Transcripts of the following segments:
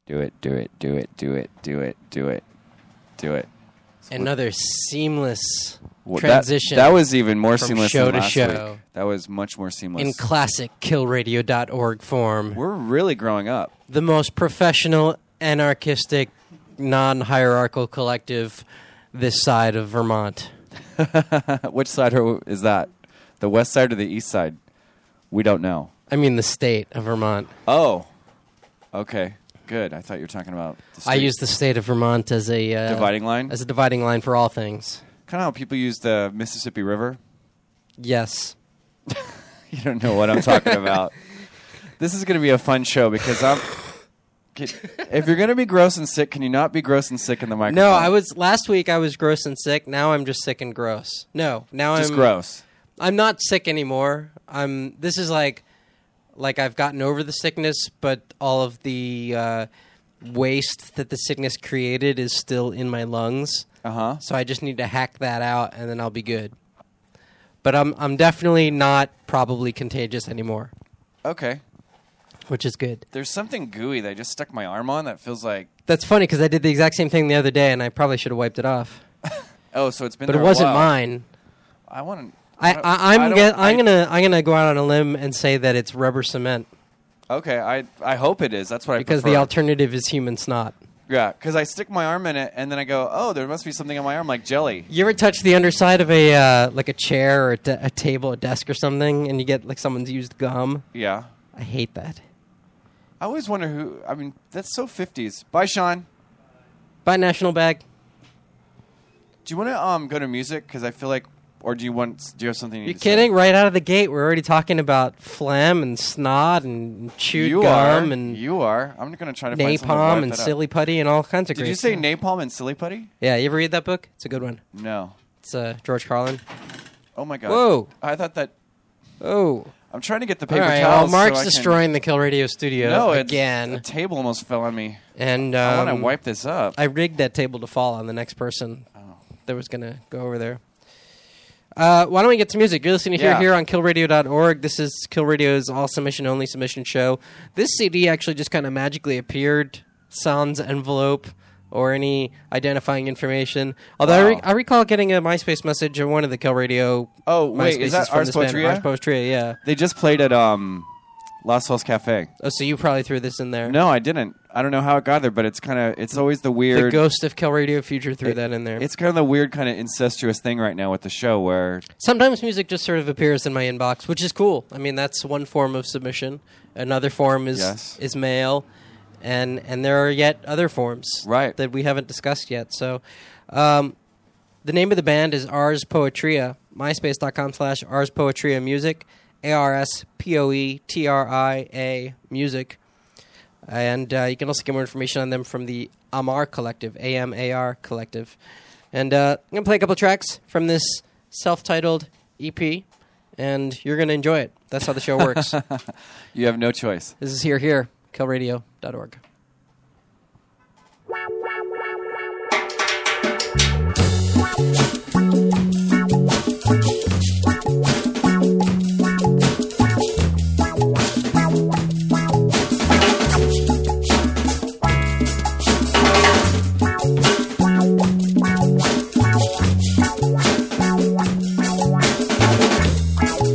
Do it. Do it. Do it. Do it. Do it. Do it. Do it. Another seamless Well, transition. That was even more from seamless show than to last show. week. That was much more seamless. In classic killradio.org form. We're really growing up. The most professional, anarchistic, non-hierarchical collective this side of Vermont. Which side is that? The west side or the east side? We don't know. I mean the state of Vermont. Oh. Okay. Good. I thought you were talking about the state. I use the state of Vermont as a dividing line? As a dividing line for all things. Kind of how people use the Mississippi River. Yes. You don't know what I'm talking about. This is going to be a fun show because if you're going to be gross and sick, can you not be gross and sick in the microphone? No, last week I was gross and sick. Now I'm just sick and gross. No, now Just I'm gross. I'm not sick anymore. This is like I've gotten over the sickness, but all of the waste that the sickness created is still in my lungs. Uh-huh. So I just need to hack that out, and then I'll be good. But I'm definitely not probably contagious anymore, Okay. which is good. There's something gooey that I just stuck my arm on that feels like... That's funny because I did the exact same thing the other day, and I probably should have wiped it off. Oh, so it's been But there it wasn't a while. mine. I want to... I'm gonna go out on a limb and say that it's rubber cement Okay, I hope it is. That's what because I prefer. the alternative is human snot. Yeah, because I stick my arm in it, and then I go, oh, there must be something on my arm, like jelly. You ever touch the underside of a like a chair or a table, a desk, or something, and you get like someone's used gum? Yeah. I hate that. I always wonder who... I mean, that's so 50s. Bye, Sean. Buy National Bag. Do you want to go to music? Because I feel like... Or do you have something you You need to kidding? say? Right out of the gate, we're already talking about phlegm and snot and chewed gum and You are. I'm going to try to find something to napalm wipe and that up. silly putty and all kinds of Did great you say stuff. napalm and silly putty? Yeah, you ever read that book? It's a good one. No. It's George Carlin. Oh, my God. Whoa. I thought that... Oh. I'm trying to get the All paper right, towels. well, Mark's so I can- destroying the Kill Radio studio No, again. A table almost fell on me. And I want to wipe this up. I rigged that table to fall on the next person Oh. that was going to go over there. Why don't we get to music? You're listening here on killradio.org. This is Kill Radio's all submission-only submission show. This CD actually just kind of magically appeared sans envelope or any identifying information. Although Wow. I recall getting a MySpace message on one of the Kill Radio Oh, wait, MySpaces is that from Ars this band, Poetria? Ars Poetria, yeah. They just played at Las Sols Cafe. Oh, so you probably threw this in there. No, I didn't. I don't know how it got there, but it's always the weird... The ghost of Kill Radio Future threw that in there. It's kind of the weird kind of incestuous thing right now with the show where... Sometimes music just sort of appears in my inbox, which is cool. I mean, that's one form of submission. Another form is mail, and there are yet other forms that we haven't discussed yet. So, the name of the band is Ars Poetria. MySpace.com/Ars Poetria Music, ARSPOETRIA Music. And you can also get more information on them from the Amar Collective, AMAR Collective. And I'm going to play a couple tracks from this self-titled EP, and you're going to enjoy it. That's how the show works. You have no choice. This is here, killradio.org.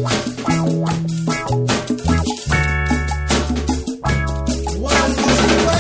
One, two,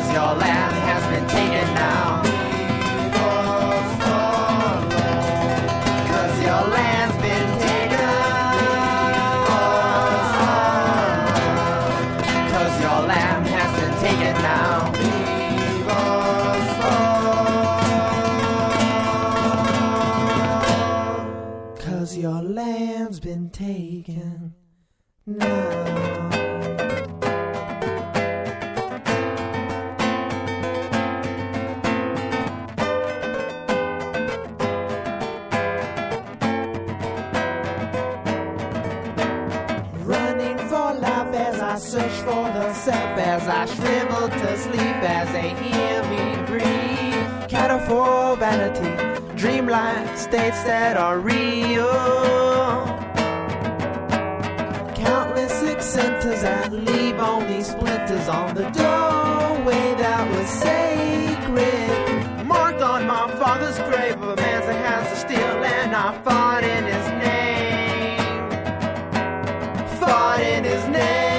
your land has been taken now. Cause your land's been taken. Cause your land has been taken now. Cause your land's been taken now. Search for the self as I shrivel to sleep as they hear me breathe. Cattle for vanity, dreamlike states that are real. Countless sick centers that leave only splinters on the doorway that was sacred. Marked on my father's grave of a man that has to steal, and I fought in his name. Fought in his name.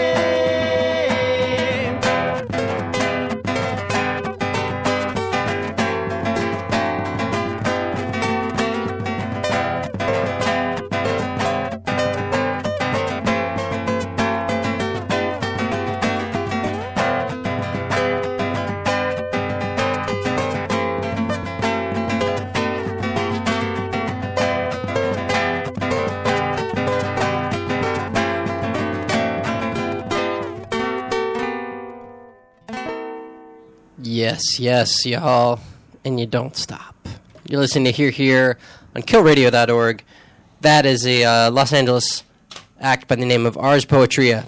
Yes, y'all, and you don't stop. You're listening to Hear Here on KillRadio.org. That is a Los Angeles act by the name of Ars Poetria.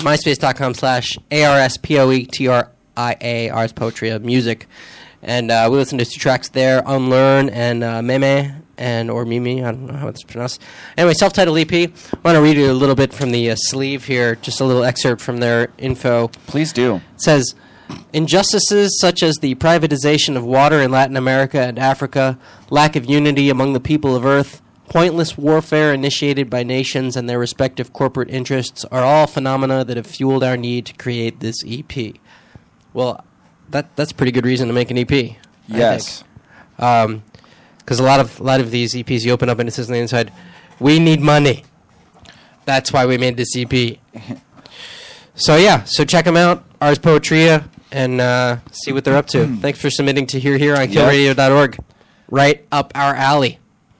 MySpace.com/ARSPOETRIA, Ars Poetria music. And we listened to 2 tracks there, Unlearn and Meme, or Mimi, I don't know how it's pronounced. Anyway, self-titled EP. I want to read you a little bit from the sleeve here, just a little excerpt from their info. Please do. It says, injustices such as the privatization of water in Latin America and Africa, lack of unity among the people of Earth, pointless warfare initiated by nations and their respective corporate interests are all phenomena that have fueled our need to create this EP. Well, that's a pretty good reason to make an EP. Yes. Because a lot of these EPs, you open up and it says on the inside, we need money. That's why we made this EP. So check them out, Ars Poetria, and see what they're up to. Thanks for submitting to Hear Here on KillRadio.org. Right up our alley.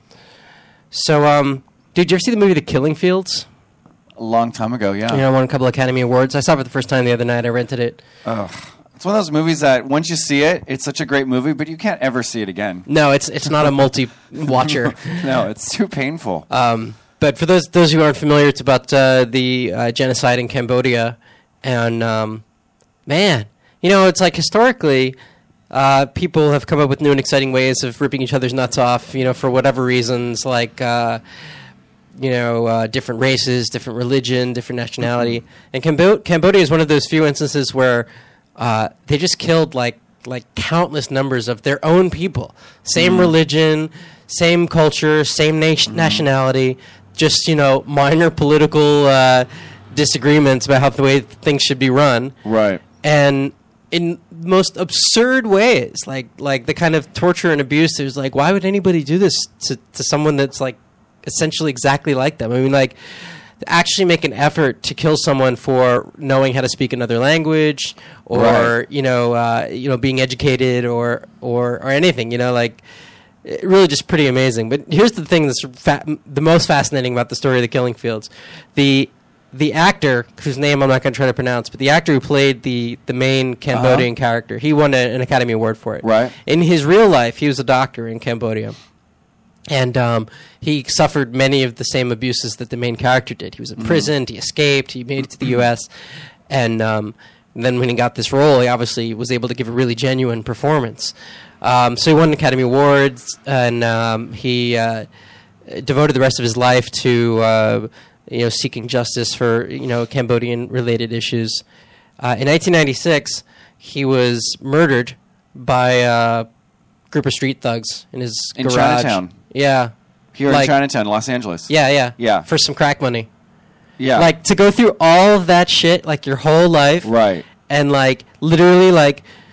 So, dude, did you ever see the movie The Killing Fields? A long time ago, yeah. I won a couple Academy Awards. I saw it for the first time the other night. I rented it. It's one of those movies that once you see it, it's such a great movie, but you can't ever see it again. No, it's not a multi-watcher. No, it's too painful. But for those who aren't familiar, it's about the genocide in Cambodia. And, man, it's like historically, people have come up with new and exciting ways of ripping each other's nuts off, for whatever reasons, like, different races, different religion, different nationality. And Cambodia is one of those few instances where they just killed, like countless numbers of their own people. Same religion, same culture, same nationality, just, minor political disagreements about how the way things should be run. Right. And in most absurd ways, like the kind of torture and abuse, there's like, why would anybody do this to someone that's like essentially exactly like them? I mean, like, actually make an effort to kill someone for knowing how to speak another language, or being educated, or anything. Like, really just pretty amazing. But here's the thing that's the most fascinating about the story of The Killing Fields. The actor, whose name I'm not going to try to pronounce, but the actor who played the main Cambodian character, he won an Academy Award for it. Right. In his real life, he was a doctor in Cambodia. And he suffered many of the same abuses that the main character did. He was imprisoned, he escaped, he made it to the U.S., and then when he got this role, he obviously was able to give a really genuine performance. So he won Academy Awards, and he devoted the rest of his life to seeking justice for Cambodian-related issues. In 1996, he was murdered by a group of street thugs in his garage. In Chinatown. Yeah. Here in Chinatown, Los Angeles. Yeah. For some crack money. Yeah. Like, to go through all of that shit, like, your whole life. Right. And, like, literally, like,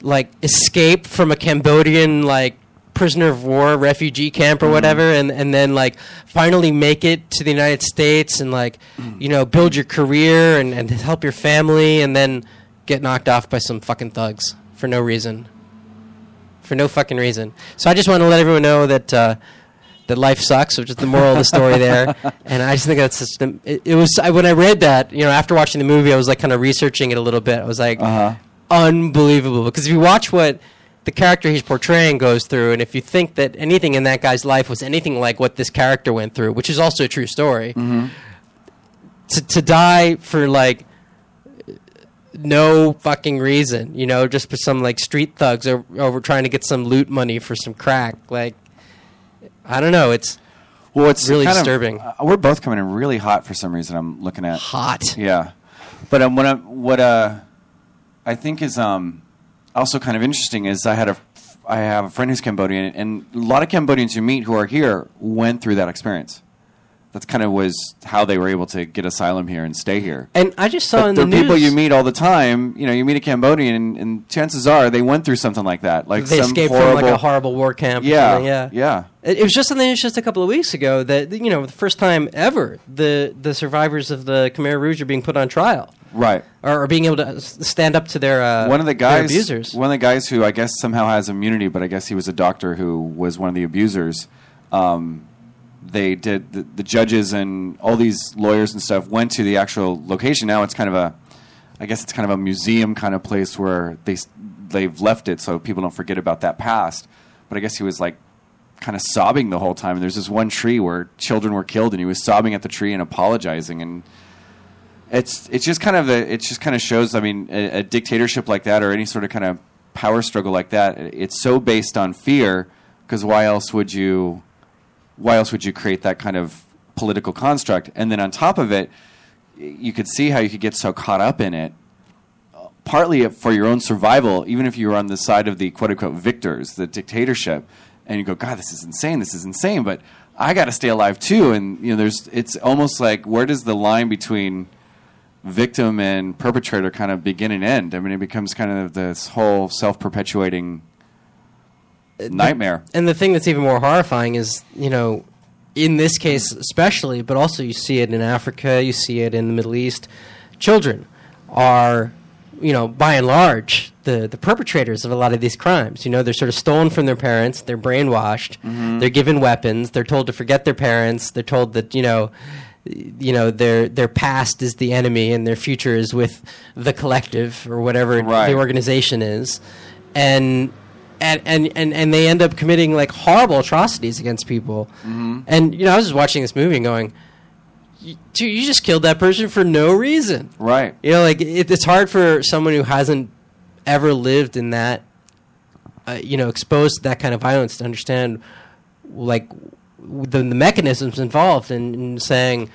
like escape from a Cambodian like prisoner of war refugee camp or whatever, and then like finally make it to the United States and like build your career and help your family, and then get knocked off by some fucking thugs for no reason. For no fucking reason. So I just want to let everyone know that that life sucks, which is the moral of the story there. And I just think that's just, it was when I read that, after watching the movie, I was like kind of researching it a little bit. I was like, unbelievable. Because if you watch what the character he's portraying goes through, and if you think that anything in that guy's life was anything like what this character went through, which is also a true story, to die for like no fucking reason, just for some like street thugs over trying to get some loot money for some crack. Like, I don't know. It's really disturbing. We're both coming in really hot for some reason. I'm looking at hot. Yeah, but what I think is also kind of interesting is I have a friend who's Cambodian, and a lot of Cambodians you meet who are here went through that experience. That's kind of was how they were able to get asylum here and stay here. And I just saw in the news, people you meet all the time. You meet a Cambodian, and chances are they went through something like that. Like they escaped from like a horrible war camp. Yeah. It was just in the news just a couple of weeks ago that the first time ever the survivors of the Khmer Rouge are being put on trial. Right. Or being able to stand up to their their abusers. One of the guys who I guess somehow has immunity, but I guess he was a doctor who was one of the abusers. They did the judges and all these lawyers and stuff went to the actual location. Now it's kind of a museum kind of place where they've left it so people don't forget about that past. But I guess he was like kind of sobbing the whole time. And there's this one tree where children were killed, and he was sobbing at the tree and apologizing. And it just kind of shows. I mean, a dictatorship like that or any sort of kind of power struggle like that, it's so based on fear. Because why else would you create that kind of political construct? And then on top of it, you could see how you could get so caught up in it, partly for your own survival, even if you were on the side of the quote-unquote victors, the dictatorship, and you go, God, this is insane, but I got to stay alive too. And it's almost like, where does the line between victim and perpetrator kind of begin and end? I mean, it becomes kind of this whole self-perpetuating nightmare. And the thing that's even more horrifying is, in this case especially, but also you see it in Africa, you see it in the Middle East, children are, by and large, the perpetrators of a lot of these crimes. They're sort of stolen from their parents, they're brainwashed, they're given weapons, they're told to forget their parents, they're told that, their past is the enemy and their future is with the collective or whatever the organization is. And they end up committing like horrible atrocities against people. And I was just watching this movie and going, dude, you just killed that person for no reason. Right. It's hard for someone who hasn't ever lived in that, exposed to that kind of violence to understand like the mechanisms involved in saying,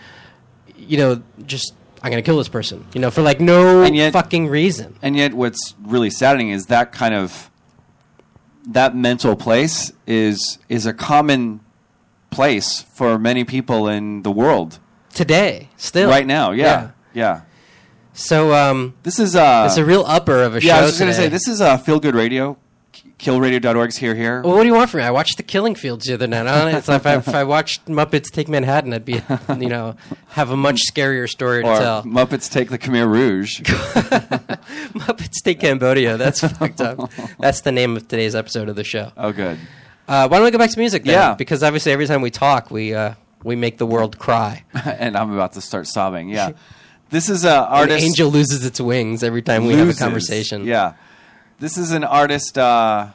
just I'm going to kill this person, for like no fucking reason. And yet what's really saddening is that kind of that mental place is a common place for many people in the world today, still right now. Yeah. So this is it's a real upper of a show. Yeah, I was just going to say this is Feel Good Radio. KillRadio.org's here. Well, what do you want from me? I watched The Killing Fields the other night. If I watched Muppets Take Manhattan, I'd be, have a much scarier story to tell. Muppets Take the Khmer Rouge. Muppets Take Cambodia. That's fucked up. That's the name of today's episode of the show. Oh, good. Why don't we go back to music then? Yeah. Because obviously every time we talk, we make the world cry. And I'm about to start sobbing. Yeah. This is an artist. An angel loses its wings every time we have a conversation. Yeah. This is an artist. You all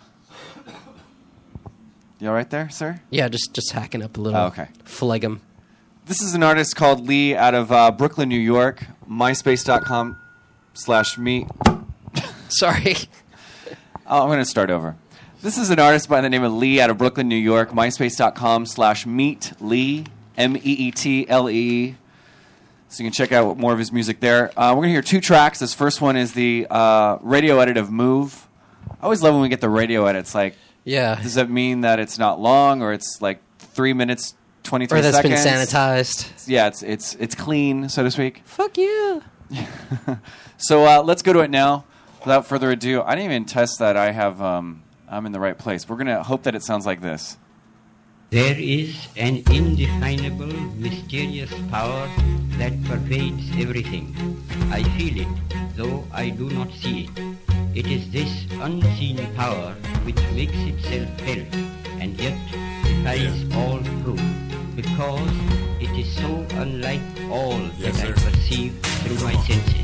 right there, sir? Yeah, just hacking up a little. Oh, okay. Phlegm. This is an artist called Lee out of Brooklyn, New York. MySpace.com/me. Sorry. I'm going to start over. This is an artist by the name of Lee out of Brooklyn, New York. MySpace.com/meetlee. MEETLE. So you can check out more of his music there. We're going to hear two tracks. This first one is the radio edit of Move. I always love when we get the radio edits. Like, does that mean that it's not long or it's like 3 minutes, 23 seconds? Or that's been sanitized. Yeah, it's clean, so to speak. Fuck yeah. So let's go to it now. without further ado, I didn't even test that I have, I'm in the right place. We're going to hope that it sounds like this. There is an indefinable, mysterious power that pervades everything. I feel it, though I do not see it. It is this unseen power which makes itself felt, and yet defies all proof, because it is so unlike all that I perceive through my senses.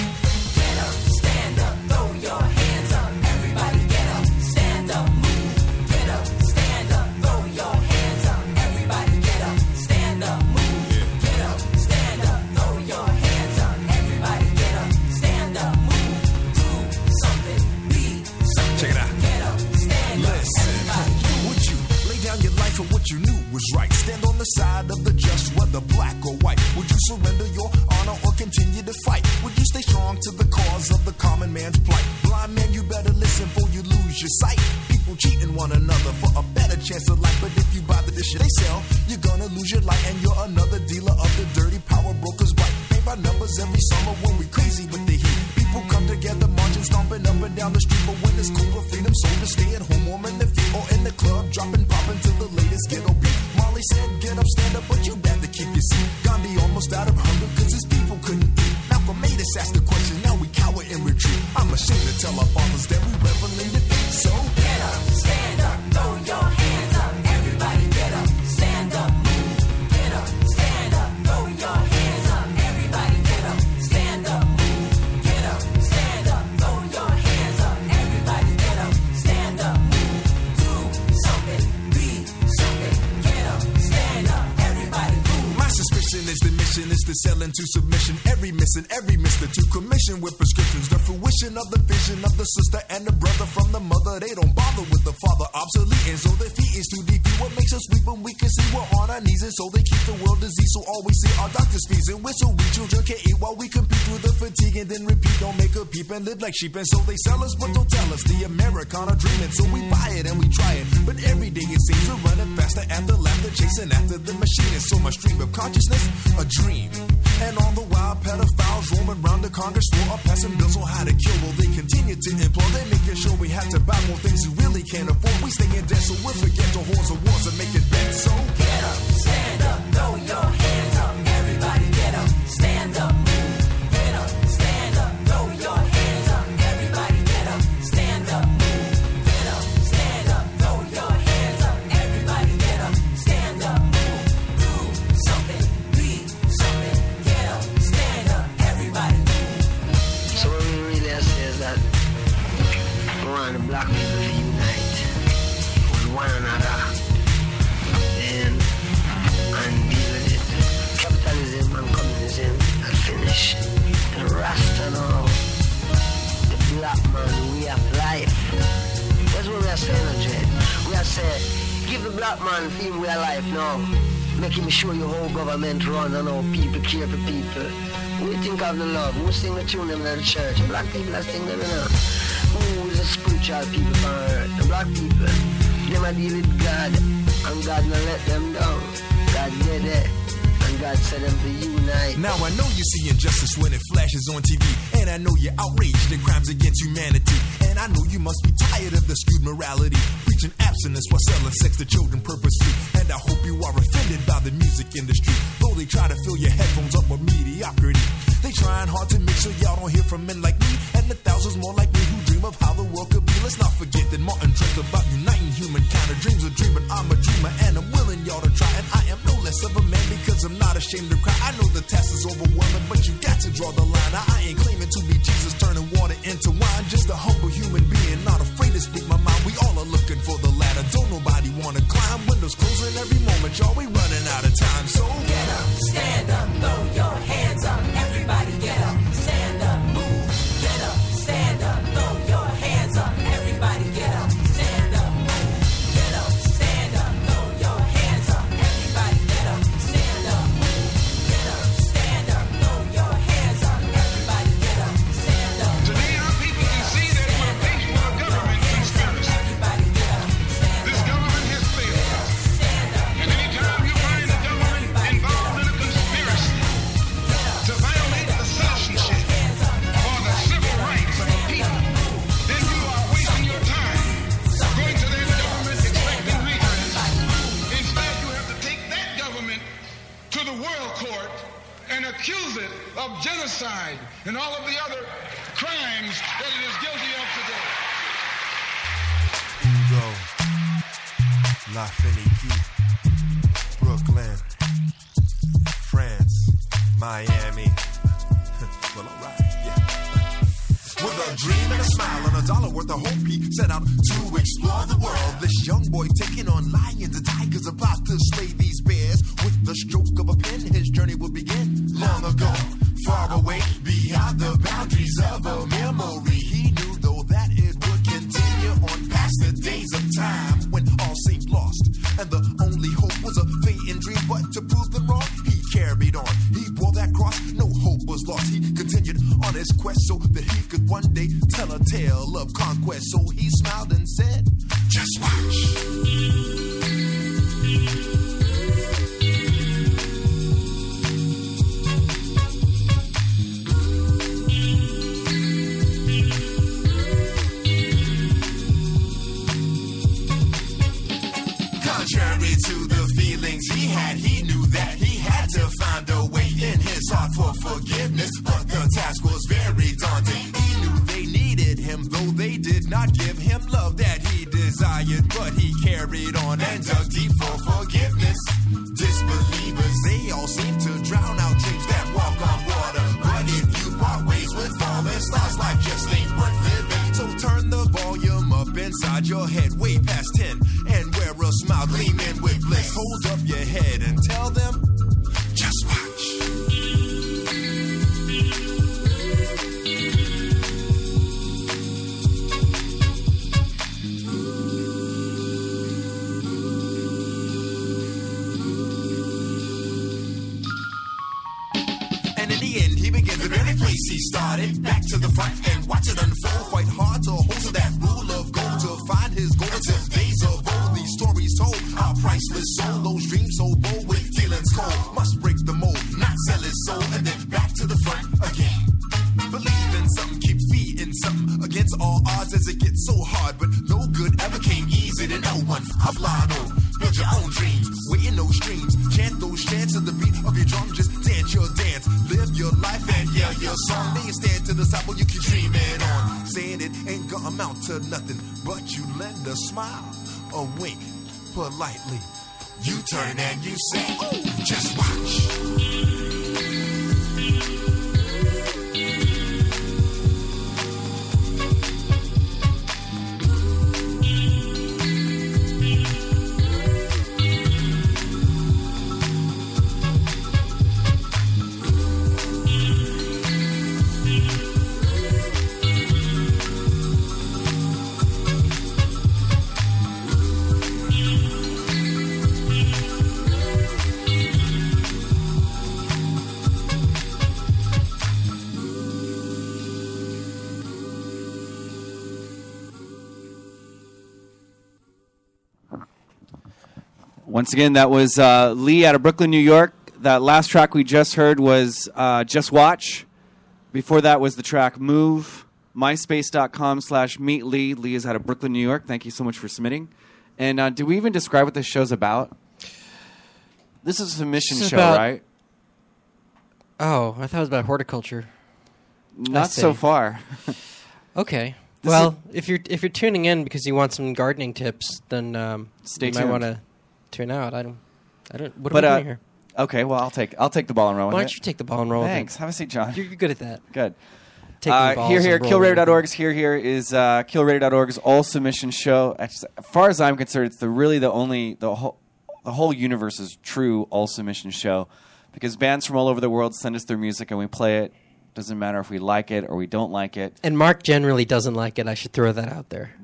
Get up, stand up, throw your hands up, everybody get up, stand up, move. Get up, stand up, throw your hands up, everybody get up, stand up, move. Get up, stand up, throw your hands up, everybody get up, stand up, move. Do something, be something. Check it out. Get up, stand up, everybody. Would you lay down your life for what you knew was right? Stand on the side of the just, whether black or white. Would you surrender your honor or continue to fight? Would you stay strong to the cause of the common man's plight? Blind man, you better listen before you lose your sight. People cheating one another for a better chance of life. But if you buy the dish they sell, you're gonna lose your light. And you're another dealer of the dirty power brokers bite. Pay by numbers every summer when we crazy with the heat. People come together, marching, stomping up and down the street. But when it's cool for freedom, soldiers stay at home, warming their feet. Or in the club, dropping, popping to the latest ghetto beat. Molly said, get up, stand up, but you better keep your seat. Gandhi almost out of hunger cause his people couldn't eat. Malcolm made us ask the question, now we cower in retreat. I'm ashamed to tell our fathers that we revel in defeat. So get up, stand up, throw your hands up, everybody get up, stand up, move. Get up, stand up, throw your hands up, everybody get up, stand up, move. Get up, stand up, throw your hands up, everybody get up, stand up, move. Do something, be something. Get up, stand up, everybody move. my suspicion is the mission is to sell into submission. Every missing, every mister to commission with prescriptions. The fruition of the vision of the sister and the brother from the mother. They don't bother with the father, obsolete, and so their feet is too deep. What makes us weak when we can see we're on our knees, and so they keep the world disease. So all we see are doctors' fees and whistle. We children can eat while we compete through the fatigue and then repeat. Don't make a peep and live like sheep, and so they sell us, but don't tell us the Americana dreaming. So we buy it and we try it, but every day it seems we're running faster after laughter, chasing after the machine. And so much stream of consciousness, a dream. And all the while, pedophiles roaming around the Congress floor, passing bills on how to kill. Well, they continue to implore. They making sure we have to buy more things we really can't afford. We stay in debt, so we'll forget the horns of wars and make it bets. So get up, stand up, throw your hands up, everybody get up, stand up, move. Get up, stand up, throw your hands up, everybody get up, stand up, move. Get up, stand up, throw your hands up, everybody get up, stand up, move. Do something, be something. Get up, stand up, everybody move. So what we really say is that we want the black people to unite with one another and deal with it. Capitalism and communism are finished. And Rasta now, the black man, we have life. That's what we are saying, Jed. We are saying, give the black man him we are life now. Make him show you how government run and how people care for people. We think of the love. Who sing the tune them in the church? Black people that sing them, you know. Who is the spiritual people on earth? The black people. Them a deal with God, and God not let them down. God did it, and God said them to unite. now I know you see injustice when it flashes on TV, and I know you're outraged at crimes against humanity, and I know you must be tired of the skewed morality, preaching abstinence while selling sex to children purposely. And I hope you are offended by the music industry, though they try to fill your headphones up with mediocrity. They trying hard to make sure y'all don't hear from men like me and the thousands more like me who dream of how the world could be. Let's not forget that Martin dreamt about uniting humankind. A dream's a dream, but I'm a dreamer, and I'm willing y'all to try. And I am no less of a man because I'm not ashamed to cry. I know the task is overwhelming, but you got to draw the line. I ain't claiming to be Jesus, turning water into wine. Just a humble human being, not afraid to speak my mind. We all are looking for the ladder. Don't nobody wanna climb. Windows closing every moment, y'all. We running out of time. So get up, stand up, throw your hands up, everybody get up, stand up, move. Get up, stand up, throw your hands up, everybody get up, stand up, move. Get up, stand up, of genocide and all of the other crimes that it is guilty of today. Ugo, La Finicky, Brooklyn, France, Miami. Well, all right, yeah. With a dream and a smile and a dollar worth of hope, he set out to explore the world. This young boy taking on lions and tigers, about to slay these bears. With the stroke of a pen, his journey would begin. Long ago, far away, beyond the boundaries of a memory. He knew, though, that it would continue on past the days of time when all seemed lost, and the only hope was a fading dream. But to prove them wrong, he carried on. He bore that cross, no hope was lost. He continued on his quest so that he could one day tell a tale of conquest. So he smiled and said, just watch. Contrary to the feelings he had, he knew that he had to find a way in his heart for forgiveness. But the task was very daunting. He knew they needed him, though they did not give him love that he desired. But he carried on and dug deep for forgiveness. Disbelievers, they all seem to drown out dreams that walk on water. But if you part ways with falling stars, life just ain't worth living. So turn the volume up inside your head, way past 10, and wear a smile gleaming with bliss. Hold up your head and tell them, just watch. And in the end, he begins the very place he started. Back to the front and watch it unfold. Fight hard to hold to that rule of gold, to find his goal until days of old. These stories told, our priceless soul, those dreams so bold with feelings cold. Must break the mold, not sell his soul, and then back to the front again. Believe in something, keep feeding something against all odds as it gets so hard. But no good ever came easy to no one. Hablado, build your own dreams, wait in those dreams, chant those chants to the beat of your drum. Just dance your dance, live your life and yell your song. Then you stand to the side while you keep dreaming on. Saying it ain't gonna amount to nothing, but you lend a smile, a wink, politely. You turn and you say, oh, just watch. Once again, that was Lee out of Brooklyn, New York. That last track we just heard was Just Watch. Before that was the track Move. MySpace.com/meet Lee. Lee is out of Brooklyn, New York. Thank you so much for submitting. And did we even describe what this show's about? This is a submission show, right? Oh, I thought it was about horticulture. Not so far. Okay. Well, if you're tuning in because you want some gardening tips, then stay tuned. You might want to tune out. I don't. What are we doing here? Okay, well, I'll take the ball and run with it. Why don't you take the ball and roll? Thanks. Have a seat, John. You're good at that. Good. Here, KillRadio.org is here is KillRadio.org's all submission show. As far as I'm concerned, it's the whole universe's true all submission show, because bands from all over the world send us their music and we play it. Doesn't matter if we like it or we don't like it. And Mark generally doesn't like it. I should throw that out there.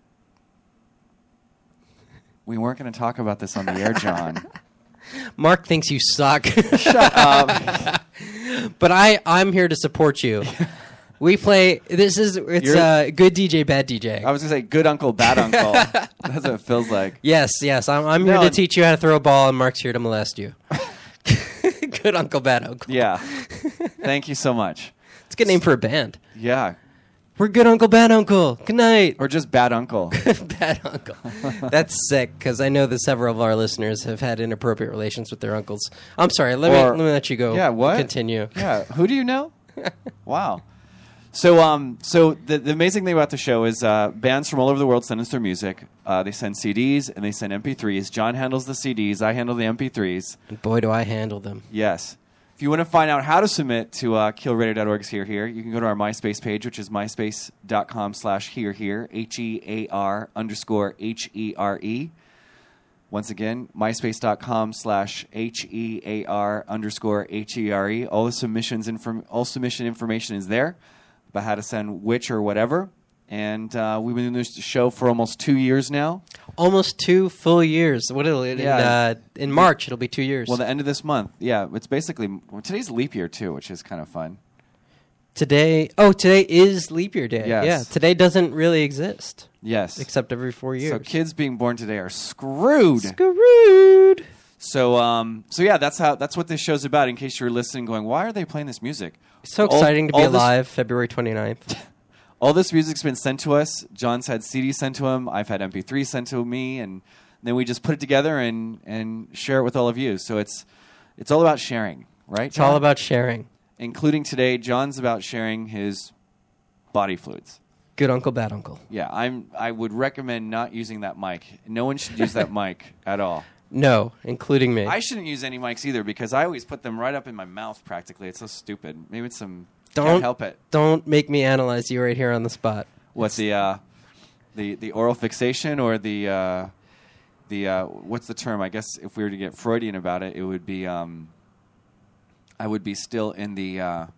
We weren't going to talk about this on the air, John. Mark thinks you suck. Shut up. But I'm here to support you. We play. It's good DJ, bad DJ. I was going to say good uncle, bad uncle. That's what it feels like. Yes. I'm here to teach you how to throw a ball, and Mark's here to molest you. Good uncle, bad uncle. Yeah. Thank you so much. It's a good name for a band. Yeah. We're good uncle, bad uncle. Good night. Or just bad uncle. Bad uncle. That's sick, because I know that several of our listeners have had inappropriate relations with their uncles. I'm sorry. Let me let you go. Yeah, what? Continue. Yeah. Who do you know? Wow. So the amazing thing about the show is bands from all over the world send us their music. They send CDs and they send MP3s. John handles the CDs. I handle the MP3s. And boy, do I handle them. Yes. If you want to find out how to submit to KillRadio.org's Here Here, you can go to our MySpace page, which is myspace.com/HearHere, HEAR_HERE. Once again, myspace.com/HEAR_HERE. All submission information is there about how to send which or whatever. And we've been doing this show for almost 2 years now. Almost 2 full years. In March, it'll be 2 years. Well, the end of this month. Yeah, it's basically... today's leap year, too, which is kind of fun. Today is leap year day. Yes. Yeah, today doesn't really exist. Yes. Except every 4 years. So kids being born today are screwed. Screwed. So yeah, that's what this show's about, in case you were listening going, why are they playing this music? It's so exciting to be alive, February 29th. All this music's been sent to us. John's had CDs sent to him. I've had MP3 sent to me, and then we just put it together and share it with all of you. So it's all about sharing, right? It's all about sharing. Including today, John's about sharing his body fluids. Good uncle, bad uncle. Yeah, I would recommend not using that mic. No one should use that mic at all. No, including me. I shouldn't use any mics either, because I always put them right up in my mouth practically. It's so stupid. Maybe it's can't help it. Don't make me analyze you right here on the spot. What's the oral fixation, or the what's the term? I guess if we were to get Freudian about it, it would be I would be still in the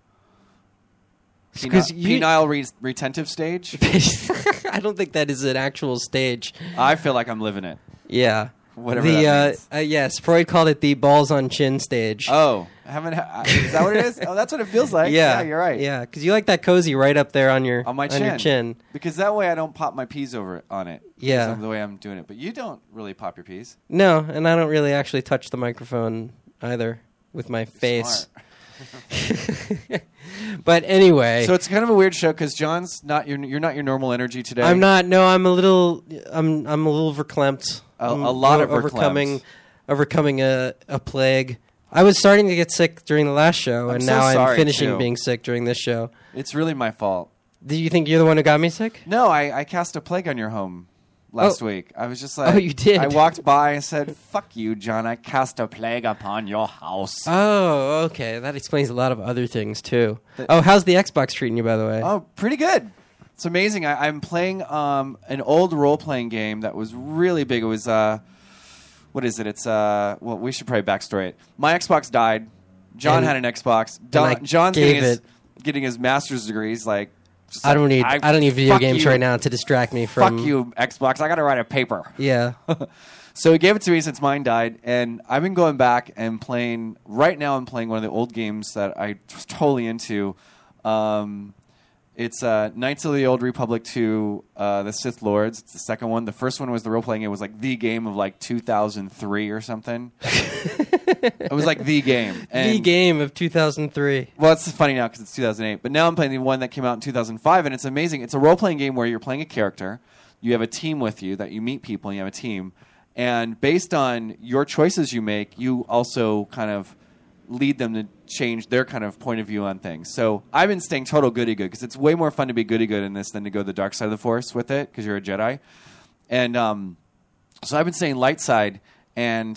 penile retentive stage. I don't think that is an actual stage. I feel like I'm living it. Yeah. Whatever that means. Yes, Freud called it the balls on chin stage. Oh, is that what it is? Oh, that's what it feels like. Yeah, you're right. Yeah, because you like that cozy right up there on your chin. Because that way I don't pop my peas on it. Yeah, the way I'm doing it. But you don't really pop your peas. No, and I don't really actually touch the microphone either with my face. But anyway, so it's kind of a weird show because John's you're not your normal energy today. I'm not. No, I'm a little verklempt. A lot of overcoming a plague. I was starting to get sick during the last show, and now I'm finishing being sick during this show. It's really my fault. Do you think you're the one who got me sick? No, I cast a plague on your home last week. I was just like... Oh, you did? I walked by and said, fuck you, John. I cast a plague upon your house. Oh, okay. That explains a lot of other things, too. How's the Xbox treating you, by the way? Oh, pretty good. It's amazing. I'm playing an old role-playing game that was really big. It was... what is it? It's... well, we should probably backstory it. My Xbox died. John had an Xbox. John's getting his master's degrees, like... I don't need video games right now to distract me from... Fuck you, Xbox. I got to write a paper. Yeah. So he gave it to me since mine died, and I've been going back and playing... Right now I'm playing one of the old games that I was totally into. It's Knights of the Old Republic 2, The Sith Lords. It's the second one. The first one was the role-playing game. It was like the game of like 2003 or something. It was like the game. The game of 2003. Well, it's funny now because it's 2008. But now I'm playing the one that came out in 2005, and it's amazing. It's a role-playing game where you're playing a character. You have a team with you that you meet people, and you have a team. And based on your choices you make, you also kind of lead them to change their kind of point of view on things. So I've been staying total goody-good because it's way more fun to be goody-good in this than to go the dark side of the Force with it because you're a Jedi. And so I've been staying light side, and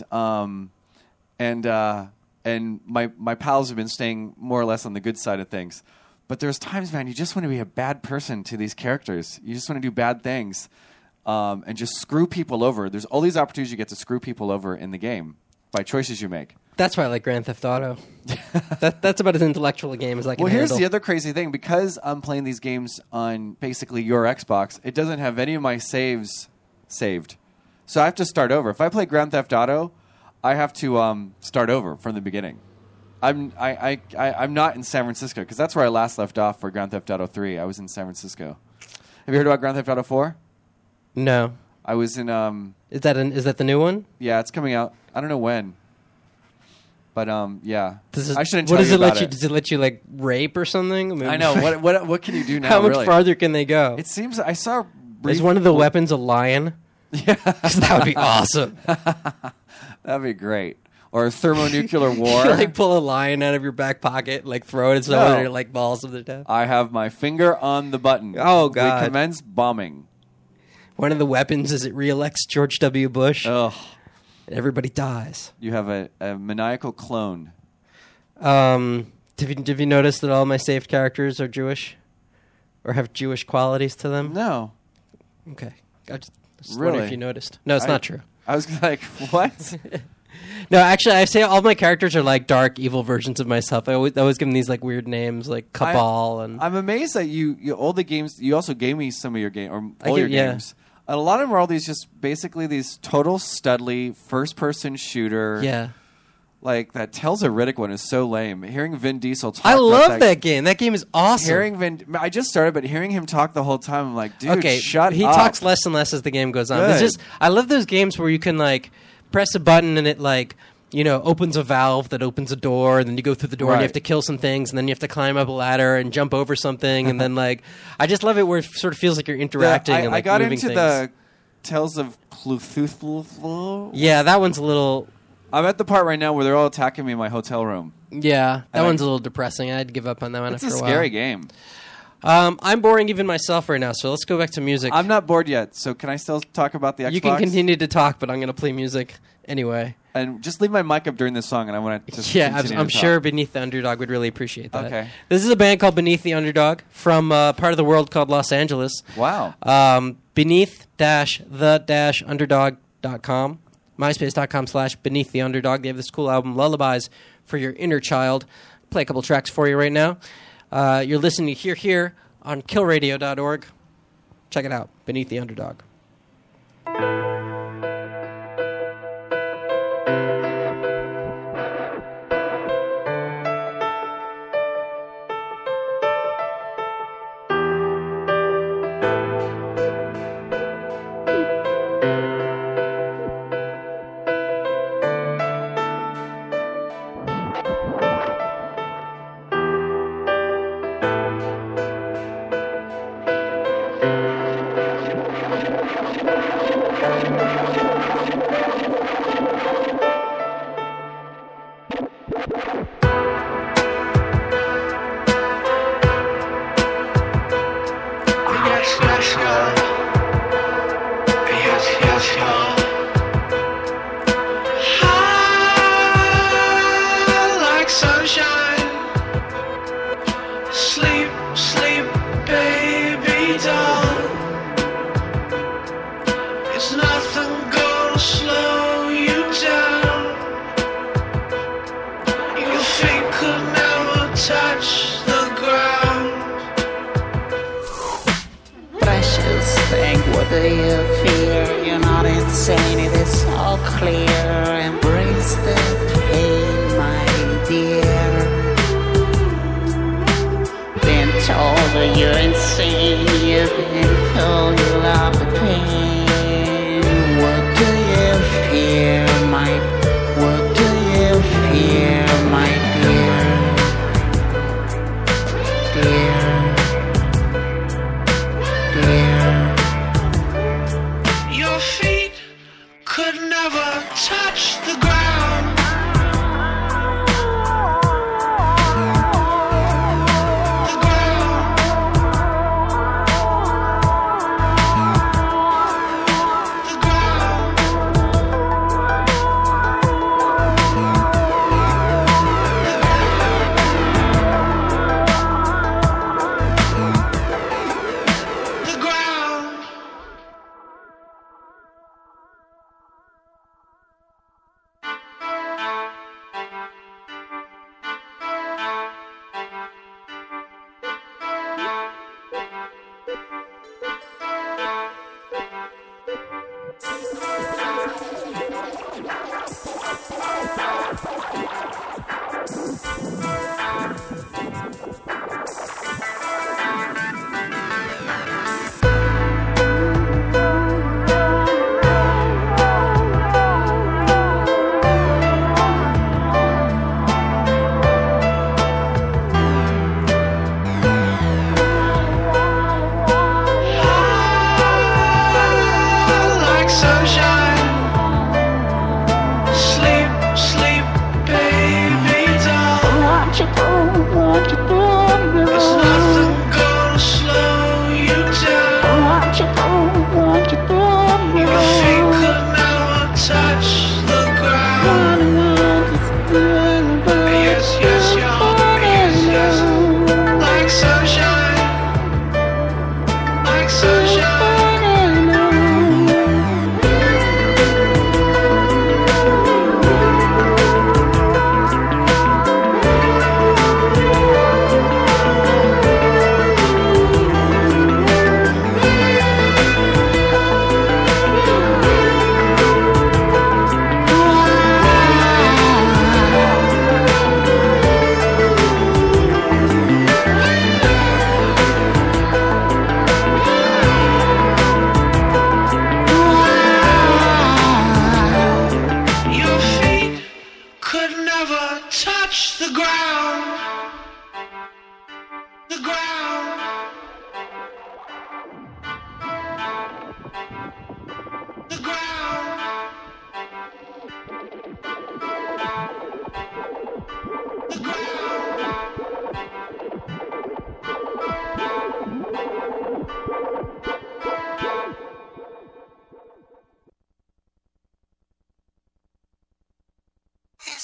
my pals have been staying more or less on the good side of things. But there's times, man, you just want to be a bad person to these characters. You just want to do bad things and just screw people over. There's all these opportunities you get to screw people over in the game by choices you make. That's why I like Grand Theft Auto. That's about as intellectual a game as I can handle. Well, here's the other crazy thing. Because I'm playing these games on basically your Xbox, it doesn't have any of my saves saved. So I have to start over. If I play Grand Theft Auto, I have to start over from the beginning. I'm not in San Francisco because that's where I last left off for Grand Theft Auto 3. I was in San Francisco. Have you heard about Grand Theft Auto 4? No. I was in... Is that the new one? Yeah, it's coming out. I don't know when. But yeah, I shouldn't. What does it let you? Does it let you like rape or something? I mean, I know. What can you do now? How much really? farther can they go? It seems I saw. Is one of the weapons a lion? Yeah, that would be awesome. That'd be great. Or thermonuclear war. You like pull a lion out of your back pocket, like throw it at someone, and it like balls them to death. I have my finger on the button. Oh God! We commence bombing. One of the weapons is it reelects George W. Bush. Ugh. Everybody dies. You have a maniacal clone. Have you noticed that all my saved characters are Jewish? Or have Jewish qualities to them? No. Okay. I just really? wonder if you noticed. No, it's not true. I was like, what? No, actually, I say all my characters are like dark, evil versions of myself. I always give them these like weird names, like Cabal. I'm amazed that you all the games, you also gave me some of your games, or all your games. And a lot of them are all these just basically these total studly first-person shooter. Yeah. Like, that Tales of Riddick one is so lame. Hearing Vin Diesel talk I love that game. That game is awesome. I just started, but hearing him talk the whole time, I'm like, dude, shut up. He talks less and less as the game goes on. I love those games where you can, like, press a button and it, like, you know, opens a valve that opens a door, and then you go through the door and you have to kill some things, and then you have to climb up a ladder and jump over something, and then, like, I just love it where it sort of feels like you're interacting and, like, moving things. I got into the Tales of Cthulhu. Yeah, that one's a little... I'm at the part right now where they're all attacking me in my hotel room. Yeah, that one's a little depressing. I'd give up on that one after a while. It's a scary game. I'm boring even myself right now, so let's go back to music. I'm not bored yet, so can I still talk about the Xbox? You can continue to talk, but I'm going to play music anyway. And just leave my mic up during this song, and I want to just I'm sure Beneath the Underdog would really appreciate that. Okay. This is a band called Beneath the Underdog from part of the world called Los Angeles. Wow. Beneath-the-underdog.com. MySpace.com/Beneath the Underdog. They have this cool album, Lullabies for Your Inner Child. Play a couple tracks for you right now. You're listening to Here on killradio.org. Check it out, Beneath the Underdog.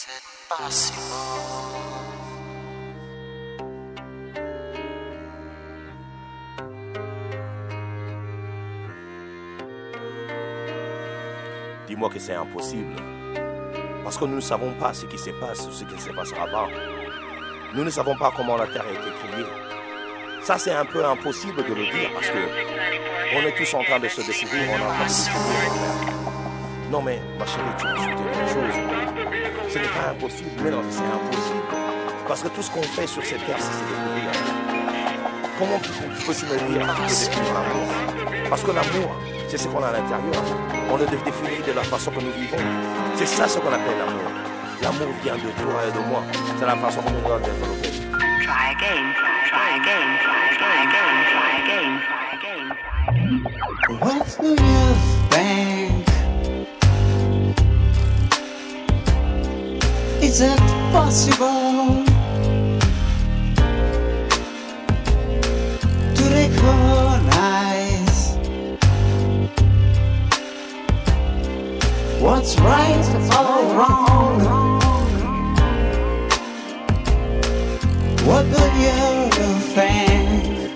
Dis-moi que c'est impossible. Parce que nous ne savons pas ce qui se passe ou ce qui ne se passera pas. Nous ne savons pas comment la Terre a été créée. Ça, c'est un peu impossible de le dire parce que on est tous en train de se découvrir, on est en train de découvrir. Non mais, ma chérie, tu as ajouté quelque chose. Ce n'est pas impossible, mais non, c'est impossible. Parce que tout ce qu'on fait sur cette terre, c'est se découvrir. Comment peux-tu me dire de définir l'amour? Parce que l'amour, c'est ce qu'on a à l'intérieur. On le définit de la façon que nous vivons. C'est ça ce qu'on appelle l'amour. L'amour vient de toi et de moi. C'est la façon que nous devons développer. Try again, try again, try again, try again, try again, try again. What do you think? Is it possible to recognize what's right or wrong? What do you think?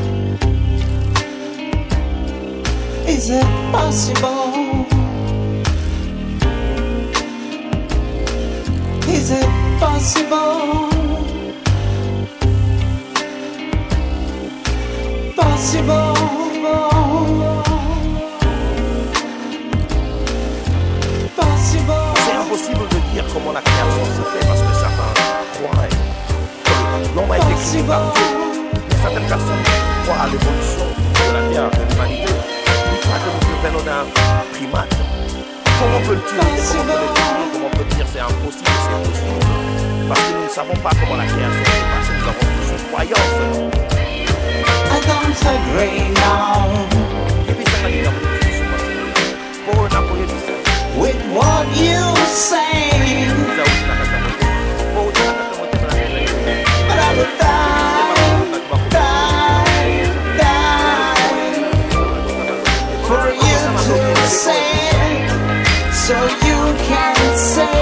Is it possible? Is it possible? Possible? Possible? C'est impossible de dire comment la création se fait parce que certains croient. L'homme a été créé par Dieu. Mais certaines personnes croient à l'évolution de la Terre, de l'humanité. Ils croient que nous venons d'un primate. Comment peut-tu dire, comment on peut dire c'est impossible, c'est impossible? Parce que nous ne savons pas comment la création s'est passée, nous avons tous une croyance. I don't agree now. Et puis ça va dire pour Napoléon XVII. With what you say. But I would die for you to say, so you can say.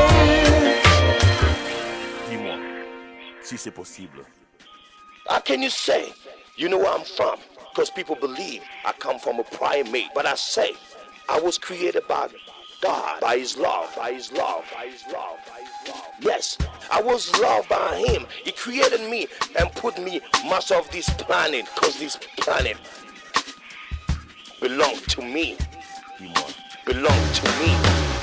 Dis-moi, si c'est possible. How can you say? You know where I'm from? Because people believe I come from a primate. But I say, I was created by God, by His love, by His love, by His love, by His love. Yes, I was loved by Him. He created me and put me master of this planet, because this planet belongs to me. Belongs to me.